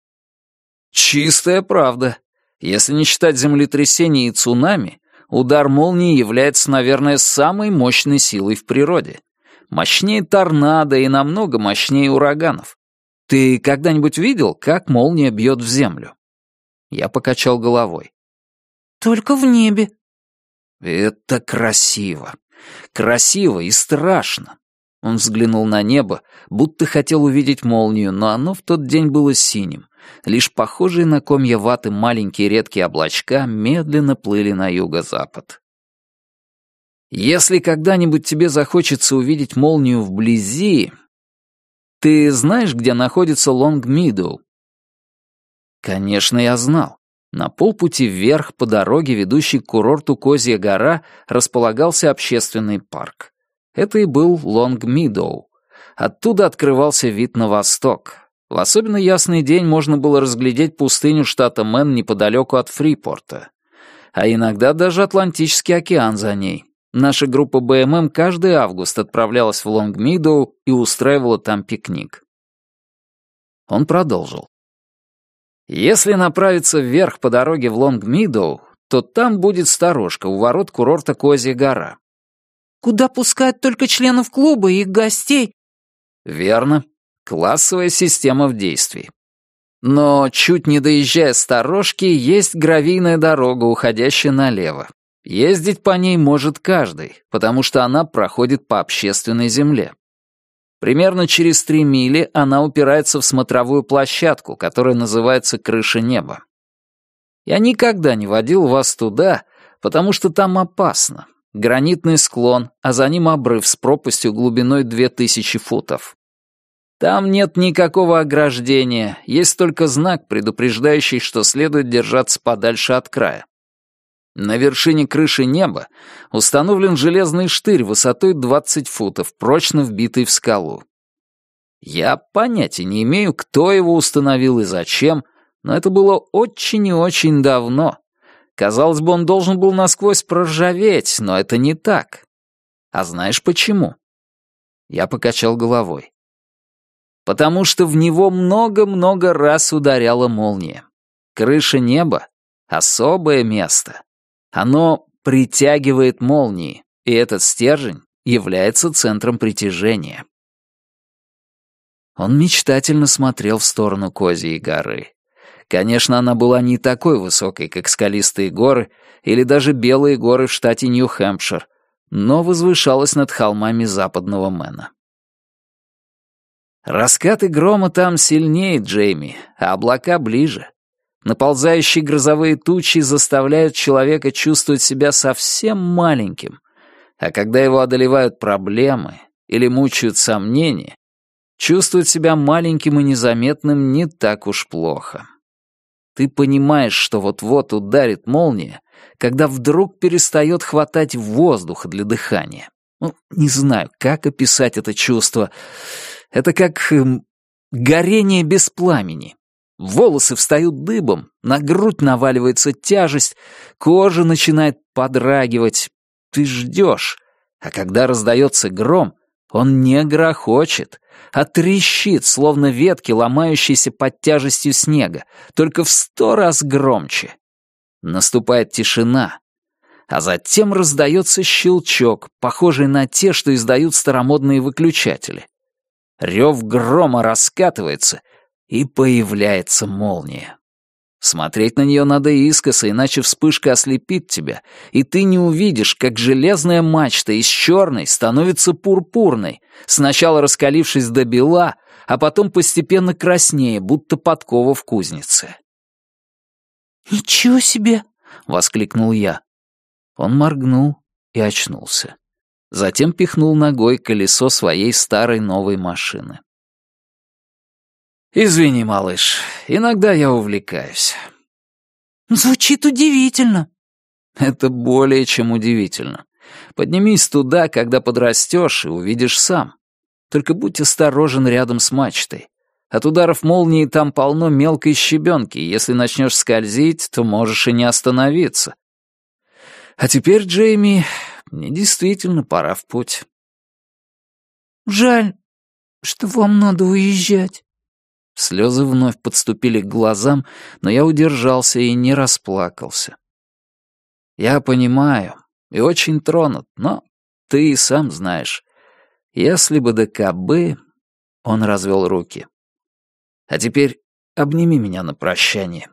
Чистая правда. Если не считать землетрясений и цунами, удар молнии является, наверное, самой мощной силой в природе. Мощнее торнадо и намного мощнее ураганов. Ты когда-нибудь видел, как молния бьет в землю? Я покачал головой. «Только в небе». «Это красиво. Красиво и страшно». Он взглянул на небо, будто хотел увидеть молнию, но оно в тот день было синим. Лишь похожие на комья ваты маленькие редкие облачка медленно плыли на юго-запад. Если когда-нибудь тебе захочется увидеть молнию вблизи... Ты знаешь, где находится Лонг-Мидоу? Конечно, я знал. На полпути вверх по дороге, ведущей к курорту Козья гора, располагался общественный парк. Это и был Лонг-Мидоу. Оттуда открывался вид на восток. В особенно ясный день можно было разглядеть пустыню штата Мэн неподалеку от Фрипорта. А иногда даже Атлантический океан за ней. Наша группа бэ эм эм каждый август отправлялась в Лонг-Мидоу и устраивала там пикник. Он продолжил. Если направиться вверх по дороге в Лонг-Мидоу, то там будет сторожка у ворот курорта Козья гора. Куда пускают только членов клуба и их гостей? Верно. Классовая система в действии. Но чуть не доезжая сторожки, есть гравийная дорога, уходящая налево. Ездить по ней может каждый, потому что она проходит по общественной земле. Примерно через три мили она упирается в смотровую площадку, которая называется «Крыша неба». Я никогда не водил вас туда, потому что там опасно. Гранитный склон, а за ним обрыв с пропастью глубиной две тысячи футов. Там нет никакого ограждения, есть только знак, предупреждающий, что следует держаться подальше от края. На вершине крыши неба установлен железный штырь высотой двадцать футов, прочно вбитый в скалу. Я понятия не имею, кто его установил и зачем, но это было очень и очень давно. Казалось бы, он должен был насквозь проржаветь, но это не так. А знаешь почему? Я покачал головой. Потому что в него много-много раз ударяла молния. Крыша неба — особое место. Оно притягивает молнии, и этот стержень является центром притяжения. Он мечтательно смотрел в сторону Козьей горы. Конечно, она была не такой высокой, как скалистые горы или даже белые горы в штате Нью-Хэмпшир, но возвышалась над холмами западного Мэна. Раскаты грома там сильнее, Джейми, а облака ближе. Наползающие грозовые тучи заставляют человека чувствовать себя совсем маленьким, а когда его одолевают проблемы или мучают сомнения, чувствовать себя маленьким и незаметным не так уж плохо. Ты понимаешь, что вот-вот ударит молния, когда вдруг перестает хватать воздуха для дыхания. Ну, не знаю, как описать это чувство. Это как эм, горение без пламени. Волосы встают дыбом, на грудь наваливается тяжесть, кожа начинает подрагивать. Ты ждешь, а когда раздается гром, он не грохочет, а трещит, словно ветки, ломающиеся под тяжестью снега, только в сто раз громче. Наступает тишина, а затем раздается щелчок, похожий на те, что издают старомодные выключатели. Рев грома раскатывается, и появляется молния. Смотреть на нее надо искоса, иначе вспышка ослепит тебя, и ты не увидишь, как железная мачта из черной становится пурпурной, сначала раскалившись до бела, а потом постепенно краснее, будто подкова в кузнице. «Ничего себе!» — воскликнул я. Он моргнул и очнулся. Затем пихнул ногой колесо своей старой новой машины. «Извини, малыш, иногда я увлекаюсь». «Звучит удивительно». «Это более чем удивительно. Поднимись туда, когда подрастешь, и увидишь сам. Только будь осторожен рядом с мачтой. От ударов молнии там полно мелкой щебенки, и если начнешь скользить, то можешь и не остановиться. А теперь, Джейми, мне действительно пора в путь». «Жаль, что вам надо уезжать». Слезы вновь подступили к глазам, но я удержался и не расплакался. Я понимаю и очень тронут, но ты и сам знаешь. Если бы да кабы... Он развел руки. А теперь обними меня на прощание.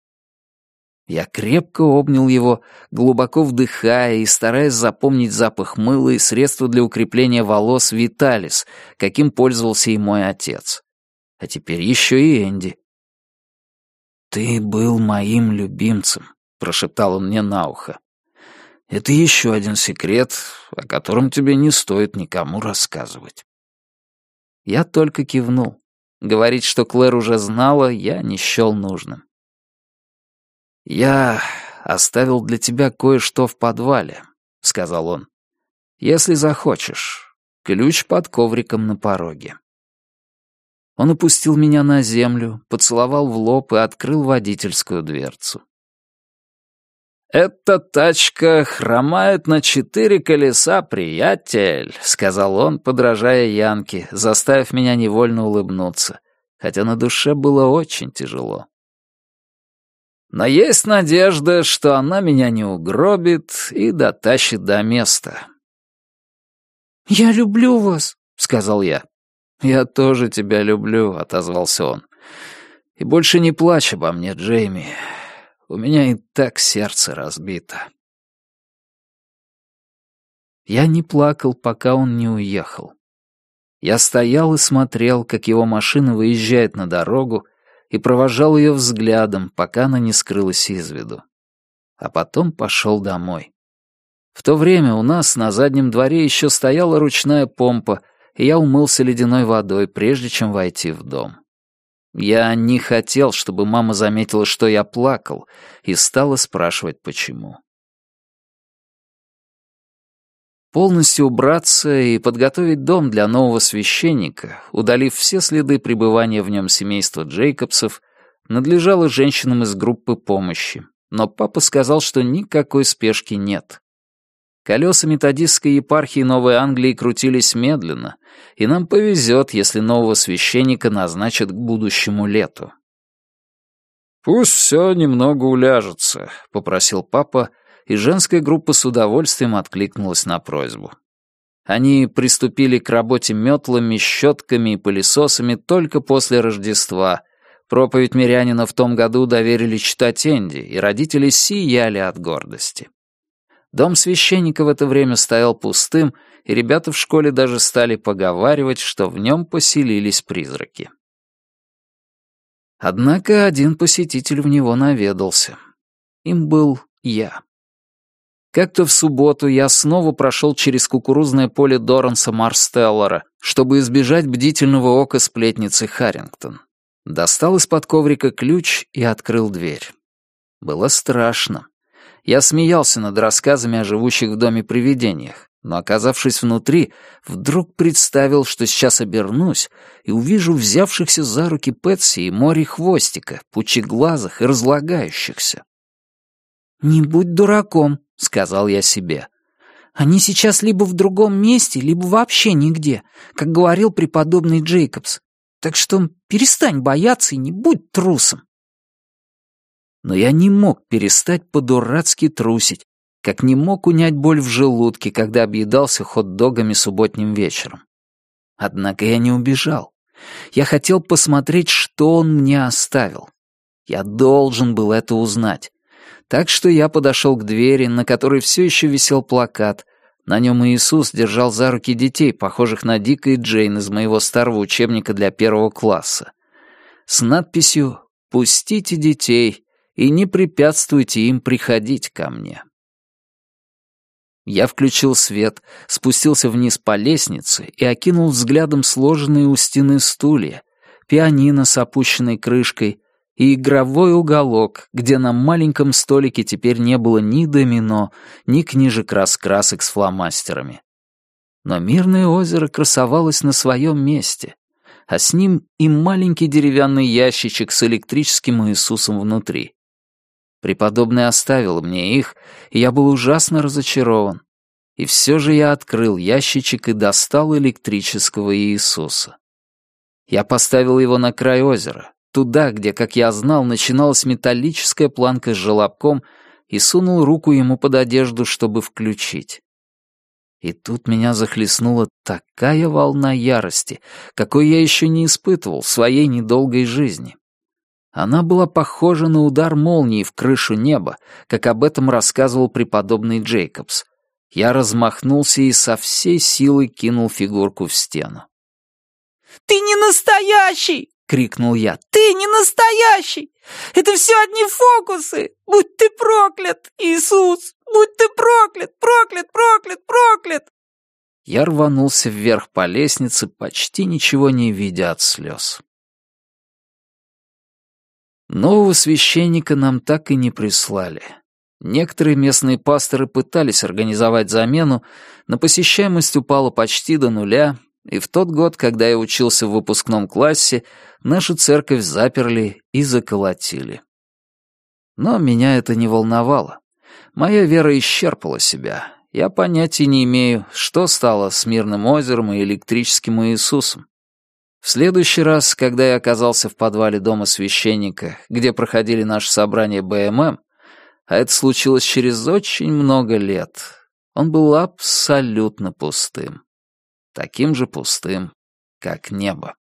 Я крепко обнял его, глубоко вдыхая и стараясь запомнить запах мыла и средства для укрепления волос Виталис, каким пользовался и мой отец. А теперь еще и Энди. «Ты был моим любимцем», — прошептал он мне на ухо. Это еще один секрет, о котором тебе не стоит никому рассказывать». Я только кивнул. Говорить, что Клэр уже знала, я не счел нужным. «Я оставил для тебя кое-что в подвале», — сказал он. «Если захочешь. Ключ под ковриком на пороге». Он опустил меня на землю, поцеловал в лоб и открыл водительскую дверцу. «Эта тачка хромает на четыре колеса, приятель», — сказал он, подражая Янке, заставив меня невольно улыбнуться, хотя на душе было очень тяжело. «Но есть надежда, что она меня не угробит и дотащит до места». «Я люблю вас», — сказал я. «Я тоже тебя люблю», — отозвался он. «И больше не плачь обо мне, Джейми. У меня и так сердце разбито». Я не плакал, пока он не уехал. Я стоял и смотрел, как его машина выезжает на дорогу, и провожал ее взглядом, пока она не скрылась из виду. А потом пошел домой. В то время у нас на заднем дворе еще стояла ручная помпа, и я умылся ледяной водой, прежде чем войти в дом. Я не хотел, чтобы мама заметила, что я плакал, и стала спрашивать, почему. Полностью убраться и подготовить дом для нового священника, удалив все следы пребывания в нем семейства Джейкобсов, надлежало женщинам из группы помощи, но папа сказал, что никакой спешки нет. Колеса методистской епархии Новой Англии крутились медленно, и нам повезет, если нового священника назначат к будущему лету. «Пусть все немного уляжется», — попросил папа, и женская группа с удовольствием откликнулась на просьбу. Они приступили к работе метлами, щетками и пылесосами только после Рождества. Проповедь мирянина в том году доверили читать Энди, и родители сияли от гордости. Дом священника в это время стоял пустым, и ребята в школе даже стали поговаривать, что в нем поселились призраки. Однако один посетитель в него наведался. Им был я. Как-то в субботу я снова прошел через кукурузное поле Доранса Марстеллера, чтобы избежать бдительного ока сплетницы Харрингтон. Достал из-под коврика ключ и открыл дверь. Было страшно. Я смеялся над рассказами о живущих в доме привидениях, но, оказавшись внутри, вдруг представил, что сейчас обернусь и увижу взявшихся за руки Пэтси и Мори Хвостика, пучеглазых и разлагающихся. «Не будь дураком», — сказал я себе. «Они сейчас либо в другом месте, либо вообще нигде, как говорил преподобный Джейкобс. Так что перестань бояться и не будь трусом». Но я не мог перестать по-дурацки трусить, как не мог унять боль в желудке, когда объедался хот-догами субботним вечером. Однако я не убежал. Я хотел посмотреть, что он мне оставил. Я должен был это узнать. Так что я подошел к двери, на которой все еще висел плакат. На нем Иисус держал за руки детей, похожих на Дика и Джейн из моего старого учебника для первого класса, с надписью «Пустите детей и не препятствуйте им приходить ко мне». Я включил свет, спустился вниз по лестнице и окинул взглядом сложенные у стены стулья, пианино с опущенной крышкой и игровой уголок, где на маленьком столике теперь не было ни домино, ни книжек раскрасок с фломастерами. Но мирное озеро красовалось на своем месте, а с ним и маленький деревянный ящичек с электрическим Иисусом внутри. Преподобный оставил мне их, и я был ужасно разочарован. И все же я открыл ящичек и достал электрического Иисуса. Я поставил его на край озера, туда, где, как я знал, начиналась металлическая планка с желобком, и сунул руку ему под одежду, чтобы включить. И тут меня захлестнула такая волна ярости, какой я еще не испытывал в своей недолгой жизни. Она была похожа на удар молнии в крышу неба, как об этом рассказывал преподобный Джейкобс. Я размахнулся и со всей силы кинул фигурку в стену. «Ты не настоящий!» — крикнул я. «Ты не настоящий! Это все одни фокусы! Будь ты проклят, Иисус! будь ты проклят, проклят, проклят, проклят!» Я рванулся вверх по лестнице, почти ничего не видя от слез. Нового священника нам так и не прислали. Некоторые местные пасторы пытались организовать замену, но посещаемость упала почти до нуля, и в тот год, когда я учился в выпускном классе, нашу церковь заперли и заколотили. Но меня это не волновало. Моя вера исчерпала себя. Я понятия не имею, что стало с Мирным озером и электрическим Иисусом. В следующий раз, когда я оказался в подвале дома священника, где проходили наши собрания бэ эм эм, а это случилось через очень много лет, он был абсолютно пустым. Таким же пустым, как небо.